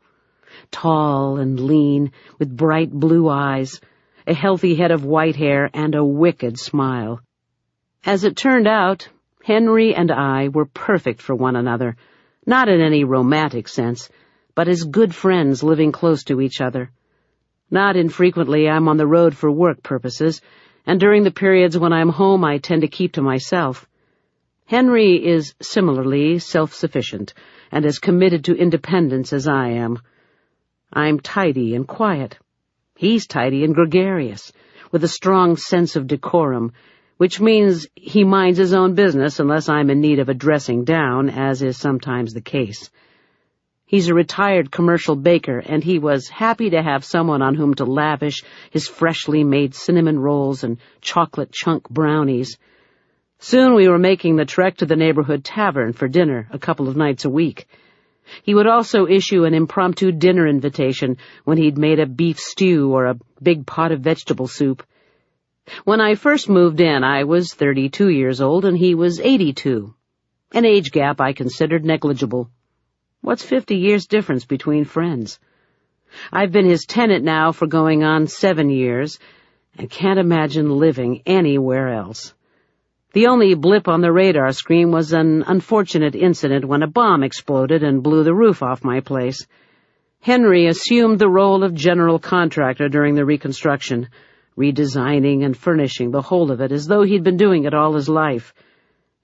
Tall and lean, with bright blue eyes, a healthy head of white hair, and a wicked smile. As it turned out, Henry and I were perfect for one another, not in any romantic sense, but as good friends living close to each other. Not infrequently I'm on the road for work purposes, and during the periods when I'm home I tend to keep to myself. Henry is similarly self-sufficient and as committed to independence as I am. I'm tidy and quiet. He's tidy and gregarious, with a strong sense of decorum, which means he minds his own business unless I'm in need of a dressing down, as is sometimes the case. He's a retired commercial baker, and he was happy to have someone on whom to lavish his freshly made cinnamon rolls and chocolate chunk brownies. Soon we were making the trek to the neighborhood tavern for dinner a couple of nights a week. He would also issue an impromptu dinner invitation when he'd made a beef stew or a big pot of vegetable soup. When I first moved in, I was 32 years old and he was 82. An age gap I considered negligible. What's 50 years difference between friends? I've been his tenant now for going on 7 years and can't imagine living anywhere else. The only blip on the radar screen was an unfortunate incident when a bomb exploded and blew the roof off my place. Henry assumed the role of general contractor during the reconstruction, redesigning and furnishing the whole of it as though he'd been doing it all his life.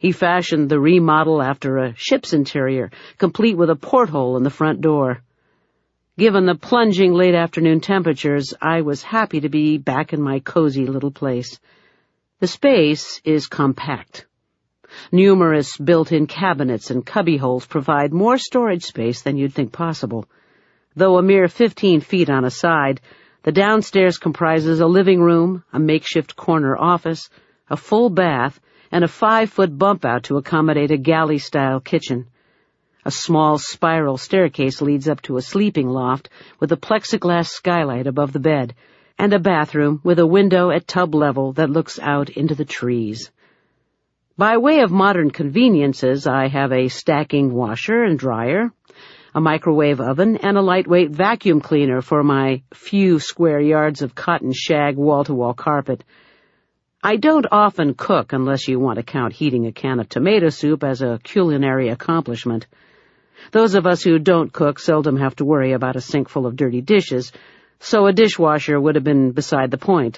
He fashioned the remodel after a ship's interior, complete with a porthole in the front door. Given the plunging late-afternoon temperatures, I was happy to be back in my cozy little place. The space is compact. Numerous built-in cabinets and cubbyholes provide more storage space than you'd think possible. Though a mere 15 feet on a side, the downstairs comprises a living room, a makeshift corner office, a full bath, and a 5-foot bump-out to accommodate a galley-style kitchen. A small spiral staircase leads up to a sleeping loft with a plexiglass skylight above the bed, and a bathroom with a window at tub level that looks out into the trees. By way of modern conveniences, I have a stacking washer and dryer, a microwave oven, and a lightweight vacuum cleaner for my few square yards of cotton shag wall-to-wall carpet. I don't often cook unless you want to count heating a can of tomato soup as a culinary accomplishment. Those of us who don't cook seldom have to worry about a sink full of dirty dishes, so a dishwasher would have been beside the point.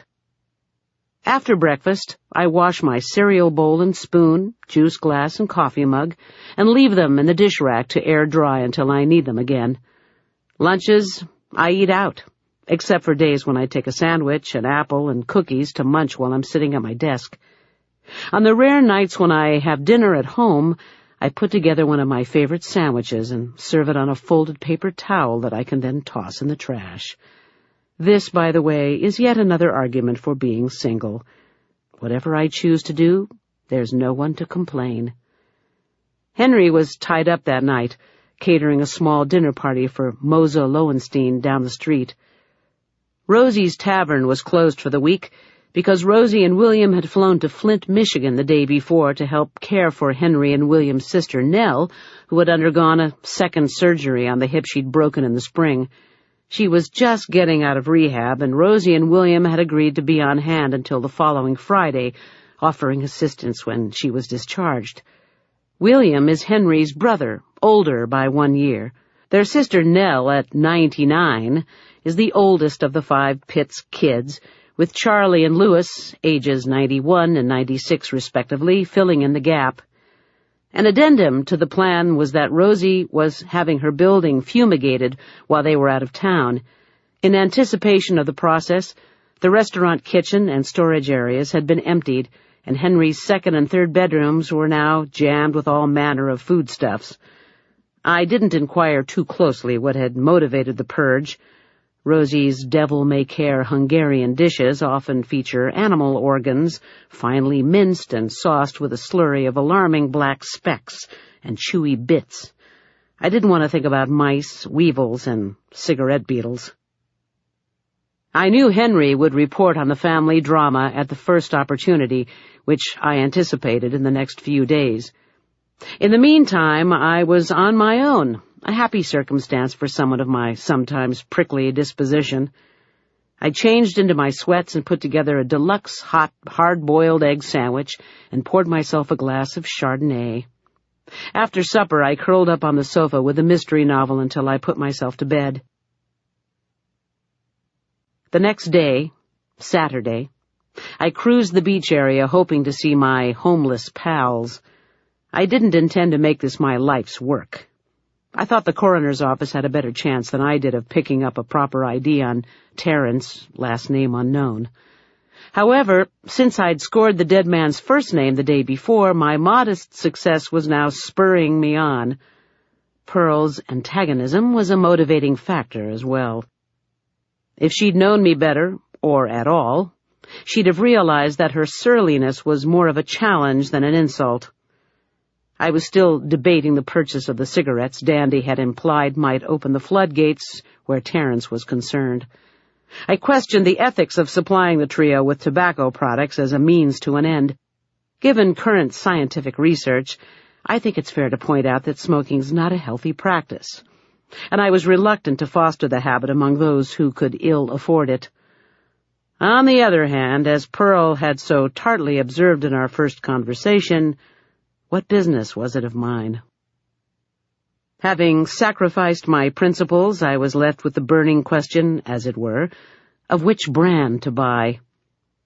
After breakfast, I wash my cereal bowl and spoon, juice glass and coffee mug, and leave them in the dish rack to air dry until I need them again. Lunches, I eat out, except for days when I take a sandwich, an apple, and cookies to munch while I'm sitting at my desk. On the rare nights when I have dinner at home, I put together one of my favorite sandwiches and serve it on a folded paper towel that I can then toss in the trash. This, by the way, is yet another argument for being single. Whatever I choose to do, there's no one to complain. Henry was tied up that night, catering a small dinner party for Moza Lowenstein down the street. Rosie's Tavern was closed for the week because Rosie and William had flown to Flint, Michigan the day before to help care for Henry and William's sister Nell, who had undergone a second surgery on the hip she'd broken in the spring. She was just getting out of rehab, and Rosie and William had agreed to be on hand until the following Friday, offering assistance when she was discharged. William is Henry's brother, older by 1 year. Their sister Nell, at 99, is the oldest of the 5 Pitts kids, with Charlie and Louis, ages 91 and 96 respectively, filling in the gap. An addendum to the plan was that Rosie was having her building fumigated while they were out of town. In anticipation of the process, the restaurant kitchen and storage areas had been emptied, and Henry's second and third bedrooms were now jammed with all manner of foodstuffs. I didn't inquire too closely what had motivated the purge. Rosie's devil-may-care Hungarian dishes often feature animal organs, finely minced and sauced with a slurry of alarming black specks and chewy bits. I didn't want to think about mice, weevils, and cigarette beetles. I knew Henry would report on the family drama at the first opportunity, which I anticipated in the next few days. In the meantime, I was on my own, a happy circumstance for someone of my sometimes prickly disposition. I changed into my sweats and put together a deluxe hot, hard-boiled egg sandwich and poured myself a glass of Chardonnay. After supper, I curled up on the sofa with a mystery novel until I put myself to bed. The next day, Saturday, I cruised the beach area hoping to see my homeless pals. I didn't intend to make this my life's work. I thought the coroner's office had a better chance than I did of picking up a proper ID on Terrence, last name unknown. However, since I'd scored the dead man's first name the day before, my modest success was now spurring me on. Pearl's antagonism was a motivating factor as well. If she'd known me better, or at all, she'd have realized that her surliness was more of a challenge than an insult. I was still debating the purchase of the cigarettes Dandy had implied might open the floodgates where Terrence was concerned. I questioned the ethics of supplying the trio with tobacco products as a means to an end. Given current scientific research, I think it's fair to point out that smoking's not a healthy practice, and I was reluctant to foster the habit among those who could ill afford it. On the other hand, as Pearl had so tartly observed in our first conversation, what business was it of mine? Having sacrificed my principles, I was left with the burning question, as it were, of which brand to buy.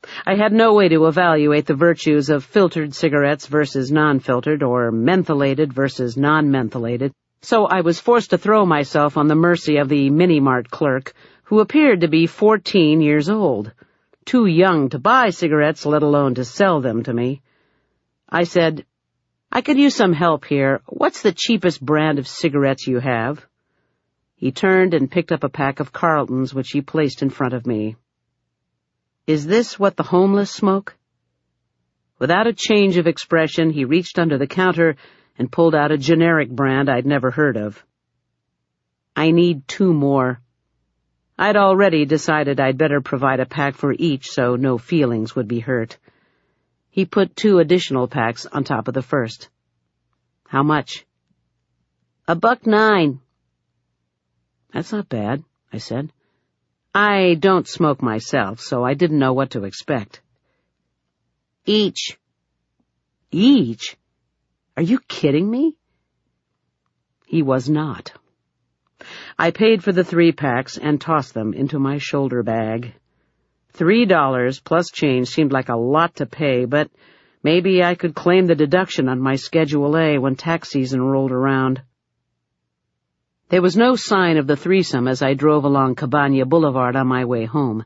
I had no way to evaluate the virtues of filtered cigarettes versus non-filtered, or mentholated versus non-mentholated, so I was forced to throw myself on the mercy of the mini-mart clerk, who appeared to be 14 years old, too young to buy cigarettes, let alone to sell them to me. I said, "I could use some help here. What's the cheapest brand of cigarettes you have?" He turned and picked up a pack of Carltons, which he placed in front of me. "Is this what the homeless smoke?" Without a change of expression, he reached under the counter and pulled out a generic brand I'd never heard of. "I need 2 more. I'd already decided I'd better provide a pack for each so no feelings would be hurt. He put 2 additional packs on top of the first. "How much?" $1.09. "That's not bad," I said. I don't smoke myself, so I didn't know what to expect. "Each." "Each? Are you kidding me?" He was not. I paid for the 3 packs and tossed them into my shoulder bag. $3 plus change seemed like a lot to pay, but maybe I could claim the deduction on my Schedule A when tax season rolled around. There was no sign of the threesome as I drove along Cabana Boulevard on my way home.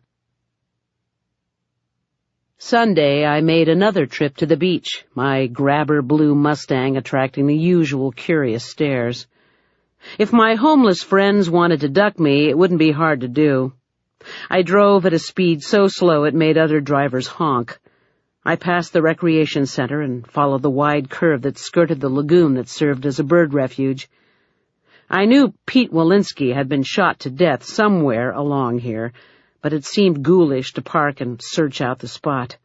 Sunday, I made another trip to the beach, my grabber blue Mustang attracting the usual curious stares. If my homeless friends wanted to duck me, it wouldn't be hard to do. I drove at a speed so slow it made other drivers honk. I passed the recreation center and followed the wide curve that skirted the lagoon that served as a bird refuge. I knew Pete Walensky had been shot to death somewhere along here, but it seemed ghoulish to park and search out the spot.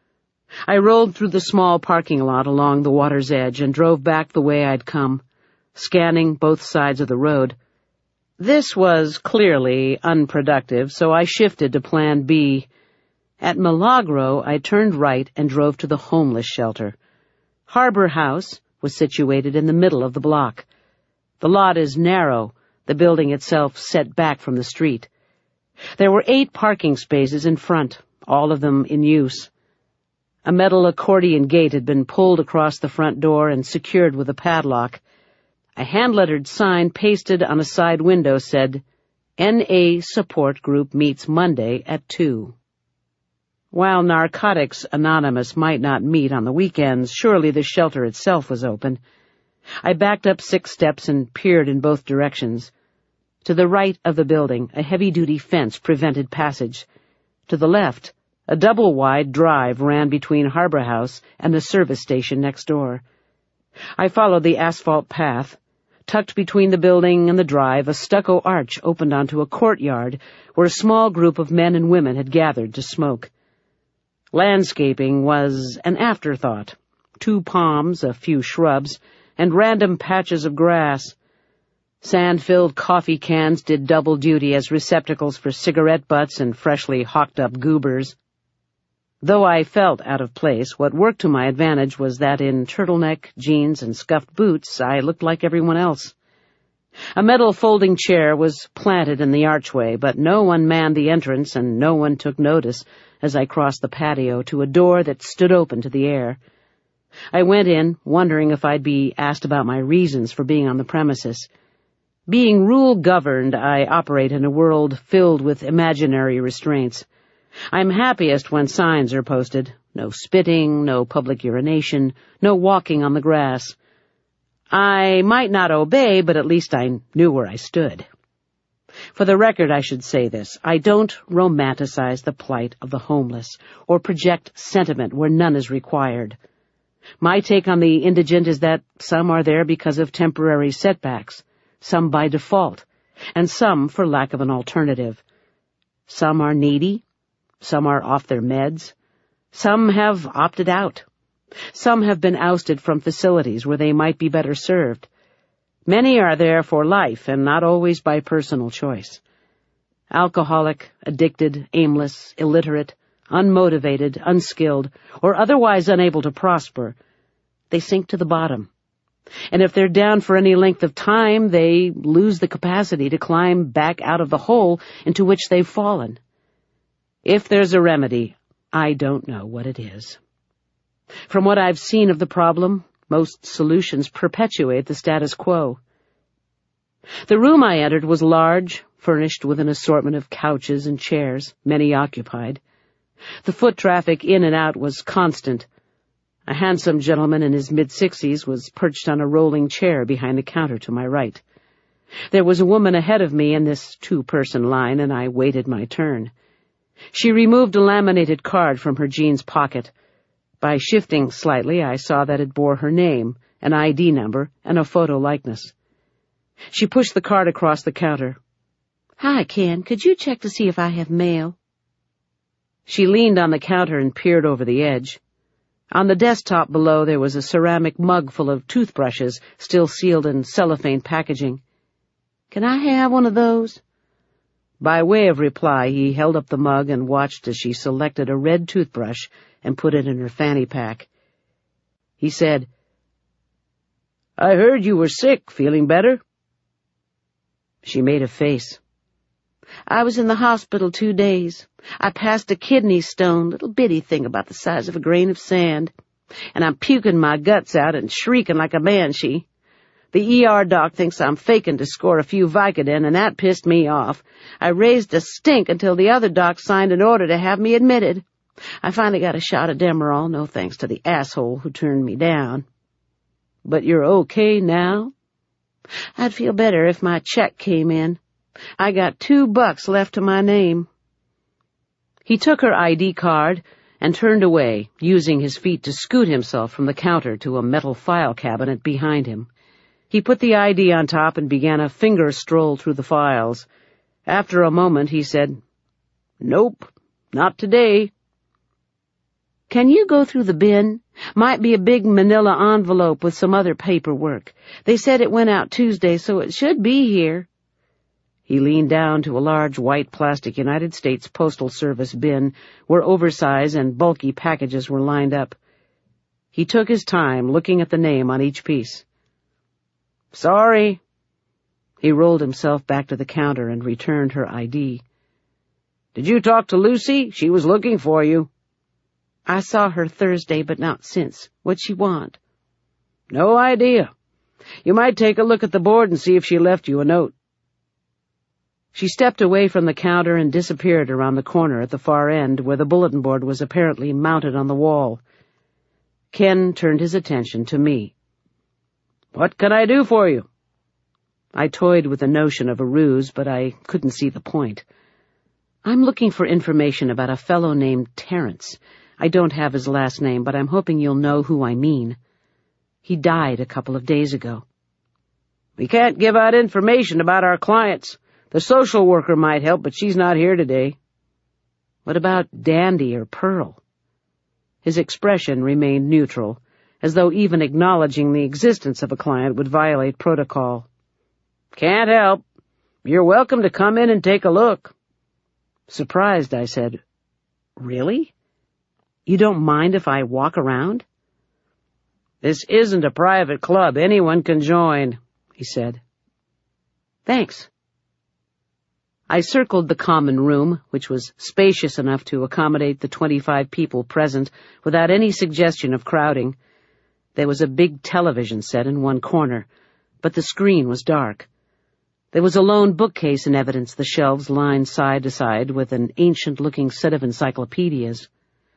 I rolled through the small parking lot along the water's edge and drove back the way I'd come, scanning both sides of the road. This was clearly unproductive, so I shifted to Plan B. At Milagro, I turned right and drove to the homeless shelter. Harbor House was situated in the middle of the block. The lot is narrow, the building itself set back from the street. There were 8 parking spaces in front, all of them in use. A metal accordion gate had been pulled across the front door and secured with a padlock. A hand-lettered sign pasted on a side window said, "NA Support Group meets Monday at 2. While Narcotics Anonymous might not meet on the weekends, surely the shelter itself was open. I backed up 6 steps and peered in both directions. To the right of the building, a heavy-duty fence prevented passage. To the left, a double-wide drive ran between Harbor House and the service station next door. I followed the asphalt path. Tucked between the building and the drive, a stucco arch opened onto a courtyard where a small group of men and women had gathered to smoke. Landscaping was an afterthought. 2 palms, a few shrubs, and random patches of grass. Sand-filled coffee cans did double duty as receptacles for cigarette butts and freshly hawked-up goobers. Though I felt out of place, what worked to my advantage was that in turtleneck, jeans, and scuffed boots, I looked like everyone else. A metal folding chair was planted in the archway, but no one manned the entrance and no one took notice as I crossed the patio to a door that stood open to the air. I went in, wondering if I'd be asked about my reasons for being on the premises. Being rule-governed, I operate in a world filled with imaginary restraints. I'm happiest when signs are posted. No spitting, no public urination, no walking on the grass. I might not obey, but at least I knew where I stood. For the record, I should say this. I don't romanticize the plight of the homeless or project sentiment where none is required. My take on the indigent is that some are there because of temporary setbacks, some by default, and some for lack of an alternative. Some are needy, some are off their meds, some have opted out, some have been ousted from facilities where they might be better served. Many are there for life and not always by personal choice. Alcoholic, addicted, aimless, illiterate, unmotivated, unskilled, or otherwise unable to prosper, they sink to the bottom. And if they're down for any length of time, they lose the capacity to climb back out of the hole into which they've fallen. If there's a remedy, I don't know what it is. From what I've seen of the problem, most solutions perpetuate the status quo. The room I entered was large, furnished with an assortment of couches and chairs, many occupied. The foot traffic in and out was constant. A handsome gentleman in his mid-60s was perched on a rolling chair behind the counter to my right. There was a woman ahead of me in this two-person line, and I waited my turn. She removed a laminated card from her jeans pocket. By shifting slightly, I saw that it bore her name, an ID number, and a photo likeness. She pushed the card across the counter. "Hi, Ken. Could you check to see if I have mail?" She leaned on the counter and peered over the edge. On the desktop below there was a ceramic mug full of toothbrushes, still sealed in cellophane packaging. "Can I have one of those?" By way of reply, he held up the mug and watched as she selected a red toothbrush and put it in her fanny pack. He said, "I heard you were sick. Feeling better?" She made a face. "I was in the hospital 2 days. I passed a kidney stone, little bitty thing about the size of a grain of sand, and I'm puking my guts out and shrieking like a banshee. The ER doc thinks I'm faking to score a few Vicodin, and that pissed me off. I raised a stink until the other doc signed an order to have me admitted. I finally got a shot of Demerol, no thanks to the asshole who turned me down." "But you're okay now?" "I'd feel better if my check came in. I got $2 left to my name." He took her ID card and turned away, using his feet to scoot himself from the counter to a metal file cabinet behind him. He put the ID on top and began a finger stroll through the files. After a moment, he said, "Nope, not today." "Can you go through the bin? Might be a big manila envelope with some other paperwork. They said it went out Tuesday, so it should be here." He leaned down to a large white plastic United States Postal Service bin where oversized and bulky packages were lined up. He took his time, looking at the name on each piece. "Sorry." He rolled himself back to the counter and returned her ID. "Did you talk to Lucy? She was looking for you." "I saw her Thursday, but not since. What'd she want?" "No idea. You might take a look at the board and see if she left you a note." She stepped away from the counter and disappeared around the corner at the far end, where the bulletin board was apparently mounted on the wall. Ken turned his attention to me. "What can I do for you?" I toyed with the notion of a ruse, but I couldn't see the point. "I'm looking for information about a fellow named Terrence. I don't have his last name, but I'm hoping you'll know who I mean. He died a couple of days ago." "We can't give out information about our clients. The social worker might help, but she's not here today." "What about Dandy or Pearl?" His expression remained neutral, as though even acknowledging the existence of a client would violate protocol. "Can't help. You're welcome to come in and take a look." Surprised, I said, "Really? You don't mind if I walk around?" "This isn't a private club. Anyone can join," he said. "Thanks." I circled the common room, which was spacious enough to accommodate the 25 people present without any suggestion of crowding. There was a big television set in one corner, but the screen was dark. There was a lone bookcase in evidence, the shelves lined side to side with an ancient-looking set of encyclopedias.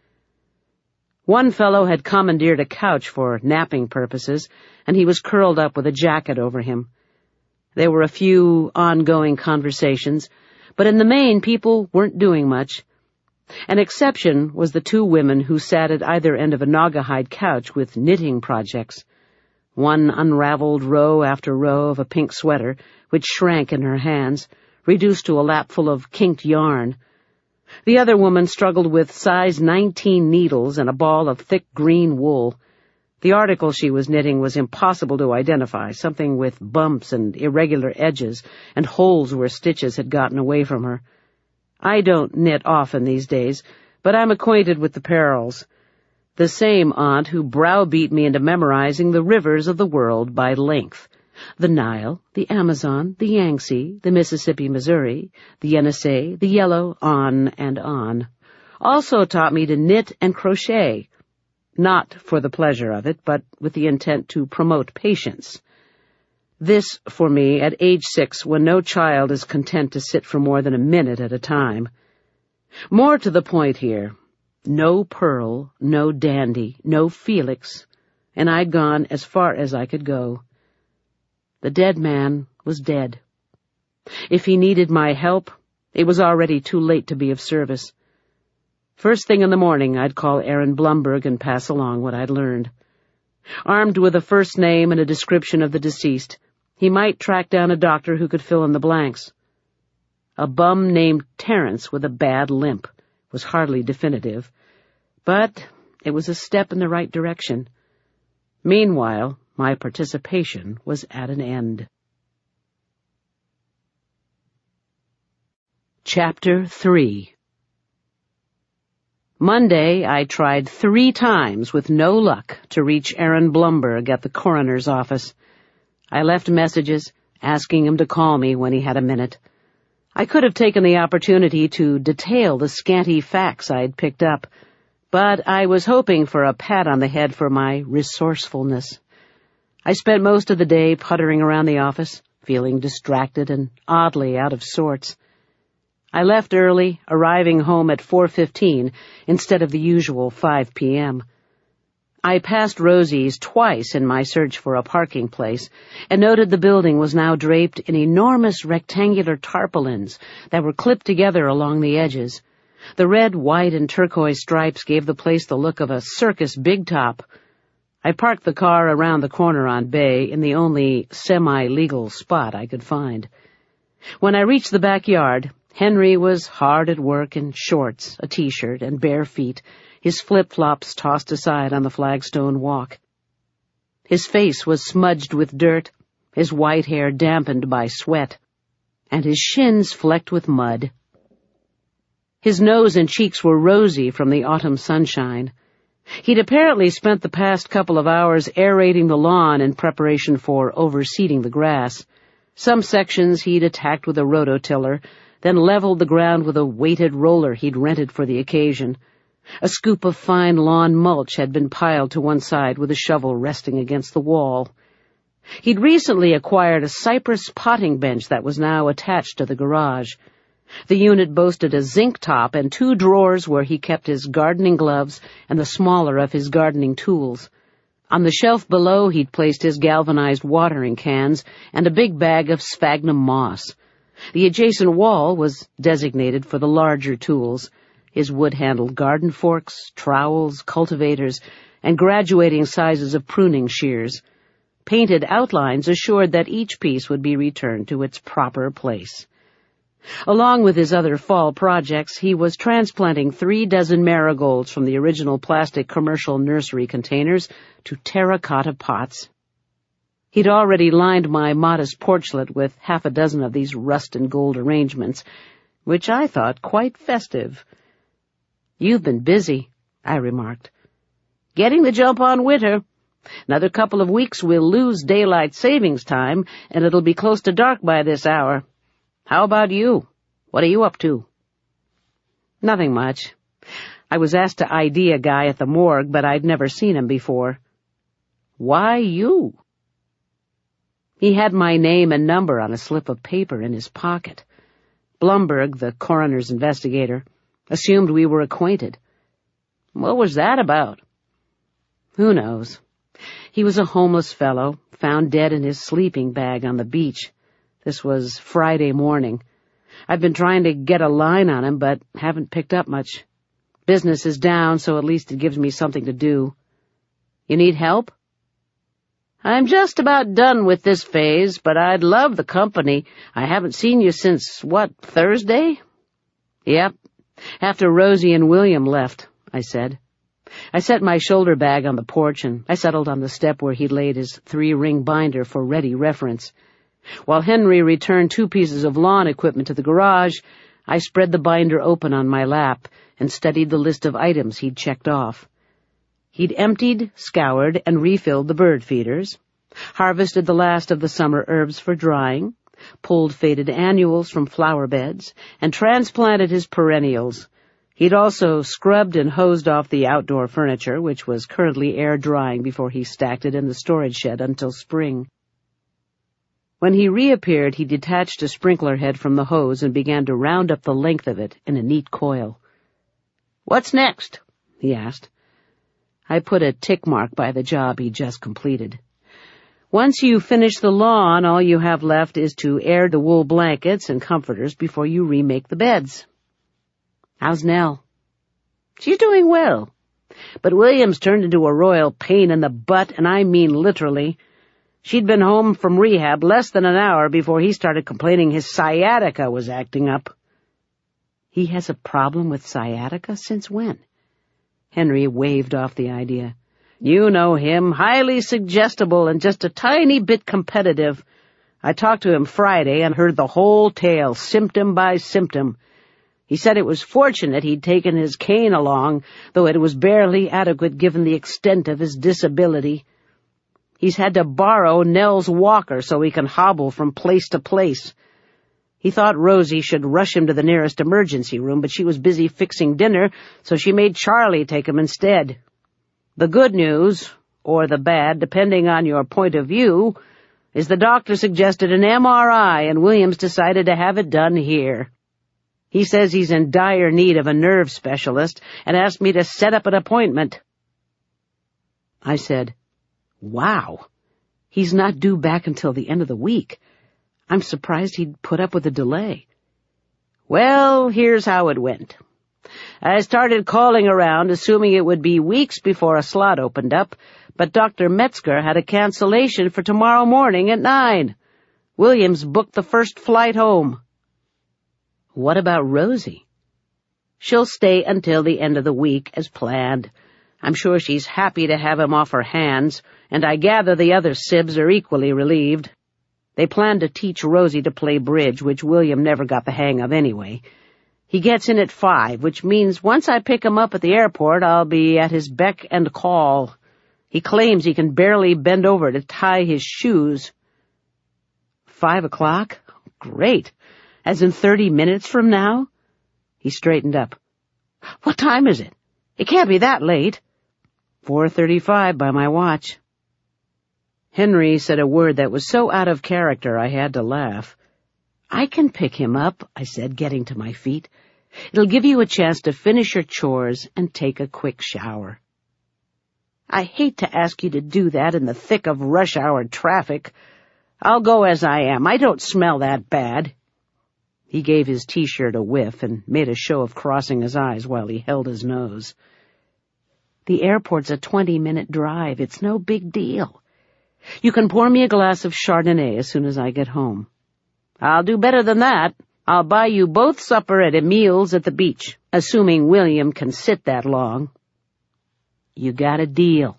One fellow had commandeered a couch for napping purposes, and he was curled up with a jacket over him. There were a few ongoing conversations, but in the main people weren't doing much. An exception was the 2 women who sat at either end of a Naugahyde couch with knitting projects. One unraveled row after row of a pink sweater, which shrank in her hands, reduced to a lapful of kinked yarn. The other woman struggled with size 19 needles and a ball of thick green wool. The article she was knitting was impossible to identify, something with bumps and irregular edges and holes where stitches had gotten away from her. I don't knit often these days, but I'm acquainted with the perils. The same aunt who browbeat me into memorizing the rivers of the world by length. The Nile, the Amazon, the Yangtze, the Mississippi, Missouri, the Yenisei, the Yellow, on and on. also taught me to knit and crochet, not for the pleasure of it, but with the intent to promote patience. This, for me, at age 6, when no child is content to sit for more than a minute at a time. More to the point here, no Pearl, no Dandy, no Felix, and I'd gone as far as I could go. The dead man was dead. If he needed my help, it was already too late to be of service. First thing in the morning, I'd call Aaron Blumberg and pass along what I'd learned. Armed with a first name and a description of the deceased, he might track down a doctor who could fill in the blanks. A bum named Terence with a bad limp was hardly definitive, but it was a step in the right direction. Meanwhile, my participation was at an end. Chapter 3. Monday, I tried 3 times with no luck to reach Aaron Blumberg at the coroner's office. I left messages, asking him to call me when he had a minute. I could have taken the opportunity to detail the scanty facts I'd picked up, but I was hoping for a pat on the head for my resourcefulness. I spent most of the day puttering around the office, feeling distracted and oddly out of sorts. I left early, arriving home at 4:15 instead of the usual 5 p.m. I passed Rosie's twice in my search for a parking place and noted the building was now draped in enormous rectangular tarpaulins that were clipped together along the edges. The red, white, and turquoise stripes gave the place the look of a circus big top. I parked the car around the corner on Bay in the only semi-legal spot I could find. When I reached the backyard, Henry was hard at work in shorts, a t-shirt, and bare feet, his flip-flops tossed aside on the flagstone walk. His face was smudged with dirt, his white hair dampened by sweat, and his shins flecked with mud. His nose and cheeks were rosy from the autumn sunshine. He'd apparently spent the past couple of hours aerating the lawn in preparation for overseeding the grass. Some sections he'd attacked with a rototiller, then leveled the ground with a weighted roller he'd rented for the occasion. A scoop of fine lawn mulch had been piled to one side with a shovel resting against the wall. He'd recently acquired a cypress potting bench that was now attached to the garage. The unit boasted a zinc top and 2 drawers where he kept his gardening gloves and the smaller of his gardening tools. On the shelf below he'd placed his galvanized watering cans and a big bag of sphagnum moss. The adjacent wall was designated for the larger tools, his wood-handled garden forks, trowels, cultivators, and graduating sizes of pruning shears. Painted outlines assured that each piece would be returned to its proper place. Along with his other fall projects, he was transplanting 3 dozen marigolds from the original plastic commercial nursery containers to terracotta pots. He'd already lined my modest porchlet with 6 of these rust and gold arrangements, which I thought quite festive. "You've been busy," I remarked. "Getting the jump on winter. Another couple of weeks we'll lose daylight savings time, and it'll be close to dark by this hour. How about you? What are you up to?" "Nothing much. I was asked to ID a guy at the morgue, but I'd never seen him before." "Why you?" He had my name and number on a slip of paper in his pocket. Blumberg, the coroner's investigator, assumed we were acquainted. "What was that about?" "Who knows? He was a homeless fellow, found dead in his sleeping bag on the beach. This was Friday morning. I've been trying to get a line on him, but haven't picked up much. Business is down, so at least it gives me something to do." "You need help?" "I'm just about done with this phase, but I'd love the company. I haven't seen you since, Thursday?" "Yep, after Rosie and William left," I said. I set my shoulder bag on the porch, and I settled on the step where he'd laid his 3-ring binder for ready reference. While Henry returned 2 pieces of lawn equipment to the garage, I spread the binder open on my lap and studied the list of items he'd checked off. He'd emptied, scoured, and refilled the bird feeders, harvested the last of the summer herbs for drying, pulled faded annuals from flower beds, and transplanted his perennials. He'd also scrubbed and hosed off the outdoor furniture, which was currently air-drying before he stacked it in the storage shed until spring. When he reappeared, he detached a sprinkler head from the hose and began to round up the length of it in a neat coil. "What's next?" he asked. I put a tick mark by the job he'd just completed. "Once you finish the lawn, all you have left is to air the wool blankets and comforters before you remake the beds." "How's Nell?" "She's doing well. But William's turned into a royal pain in the butt, and I mean literally. She'd been home from rehab less than an hour before he started complaining his sciatica was acting up." "He has a problem with sciatica? Since when?" Henry waved off the idea. "You know him, highly suggestible and just a tiny bit competitive. I talked to him Friday and heard the whole tale, symptom by symptom. He said it was fortunate he'd taken his cane along, though it was barely adequate given the extent of his disability. He's had to borrow Nell's walker so he can hobble from place to place. He thought Rosie should rush him to the nearest emergency room, but she was busy fixing dinner, so she made Charlie take him instead. The good news, or the bad, depending on your point of view, is the doctor suggested an MRI, and Williams decided to have it done here. He says he's in dire need of a nerve specialist and asked me to set up an appointment." I said, "Wow. He's not due back until the end of the week. I'm surprised he'd put up with the delay." "Well, here's how it went. I started calling around, assuming it would be weeks before a slot opened up, but Dr. Metzger had a cancellation for tomorrow morning at 9. Williams booked the first flight home." "What about Rosie?" "She'll stay until the end of the week, as planned. I'm sure she's happy to have him off her hands, and I gather the other sibs are equally relieved. They plan to teach Rosie to play bridge, which William never got the hang of anyway. He gets in at 5, which means once I pick him up at the airport, I'll be at his beck and call. He claims he can barely bend over to tie his shoes." 5 o'clock? Great. As in 30 minutes from now? He straightened up. "What time is it? It can't be that late." 4:35 by my watch. Henry said a word that was so out of character I had to laugh. "I can pick him up," I said, getting to my feet. "It'll give you a chance to finish your chores and take a quick shower." "I hate to ask you to do that in the thick of rush-hour traffic. I'll go as I am. I don't smell that bad." He gave his T-shirt a whiff and made a show of crossing his eyes while he held his nose. "The airport's a 20-minute drive. It's no big deal. You can pour me a glass of Chardonnay as soon as I get home." "I'll do better than that. I'll buy you both supper at Emile's at the beach, assuming William can sit that long." "You got a deal."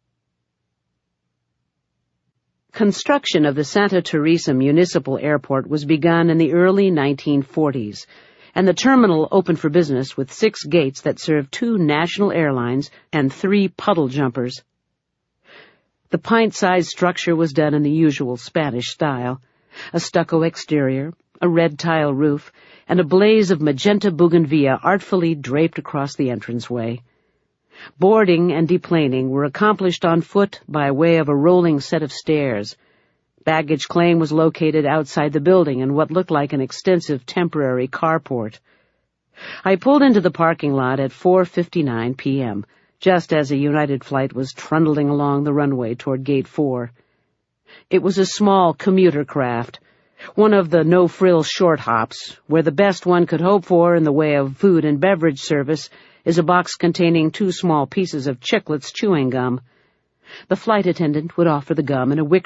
Construction of the Santa Teresa Municipal Airport was begun in the early 1940s, and the terminal opened for business with 6 gates that served 2 national airlines and 3 puddle jumpers. The pint-sized structure was done in the usual Spanish style, a stucco exterior, a red tile roof, and a blaze of magenta bougainvillea artfully draped across the entranceway. Boarding and deplaning were accomplished on foot by way of a rolling set of stairs. Baggage claim was located outside the building in what looked like an extensive temporary carport. I pulled into the parking lot at 4:59 p.m., just as a United flight was trundling along the runway toward Gate 4. It was a small commuter craft, one of the no-frill short hops, where the best one could hope for in the way of food and beverage service is a box containing 2 small pieces of Chiclets chewing gum. The flight attendant would offer the gum in a wicker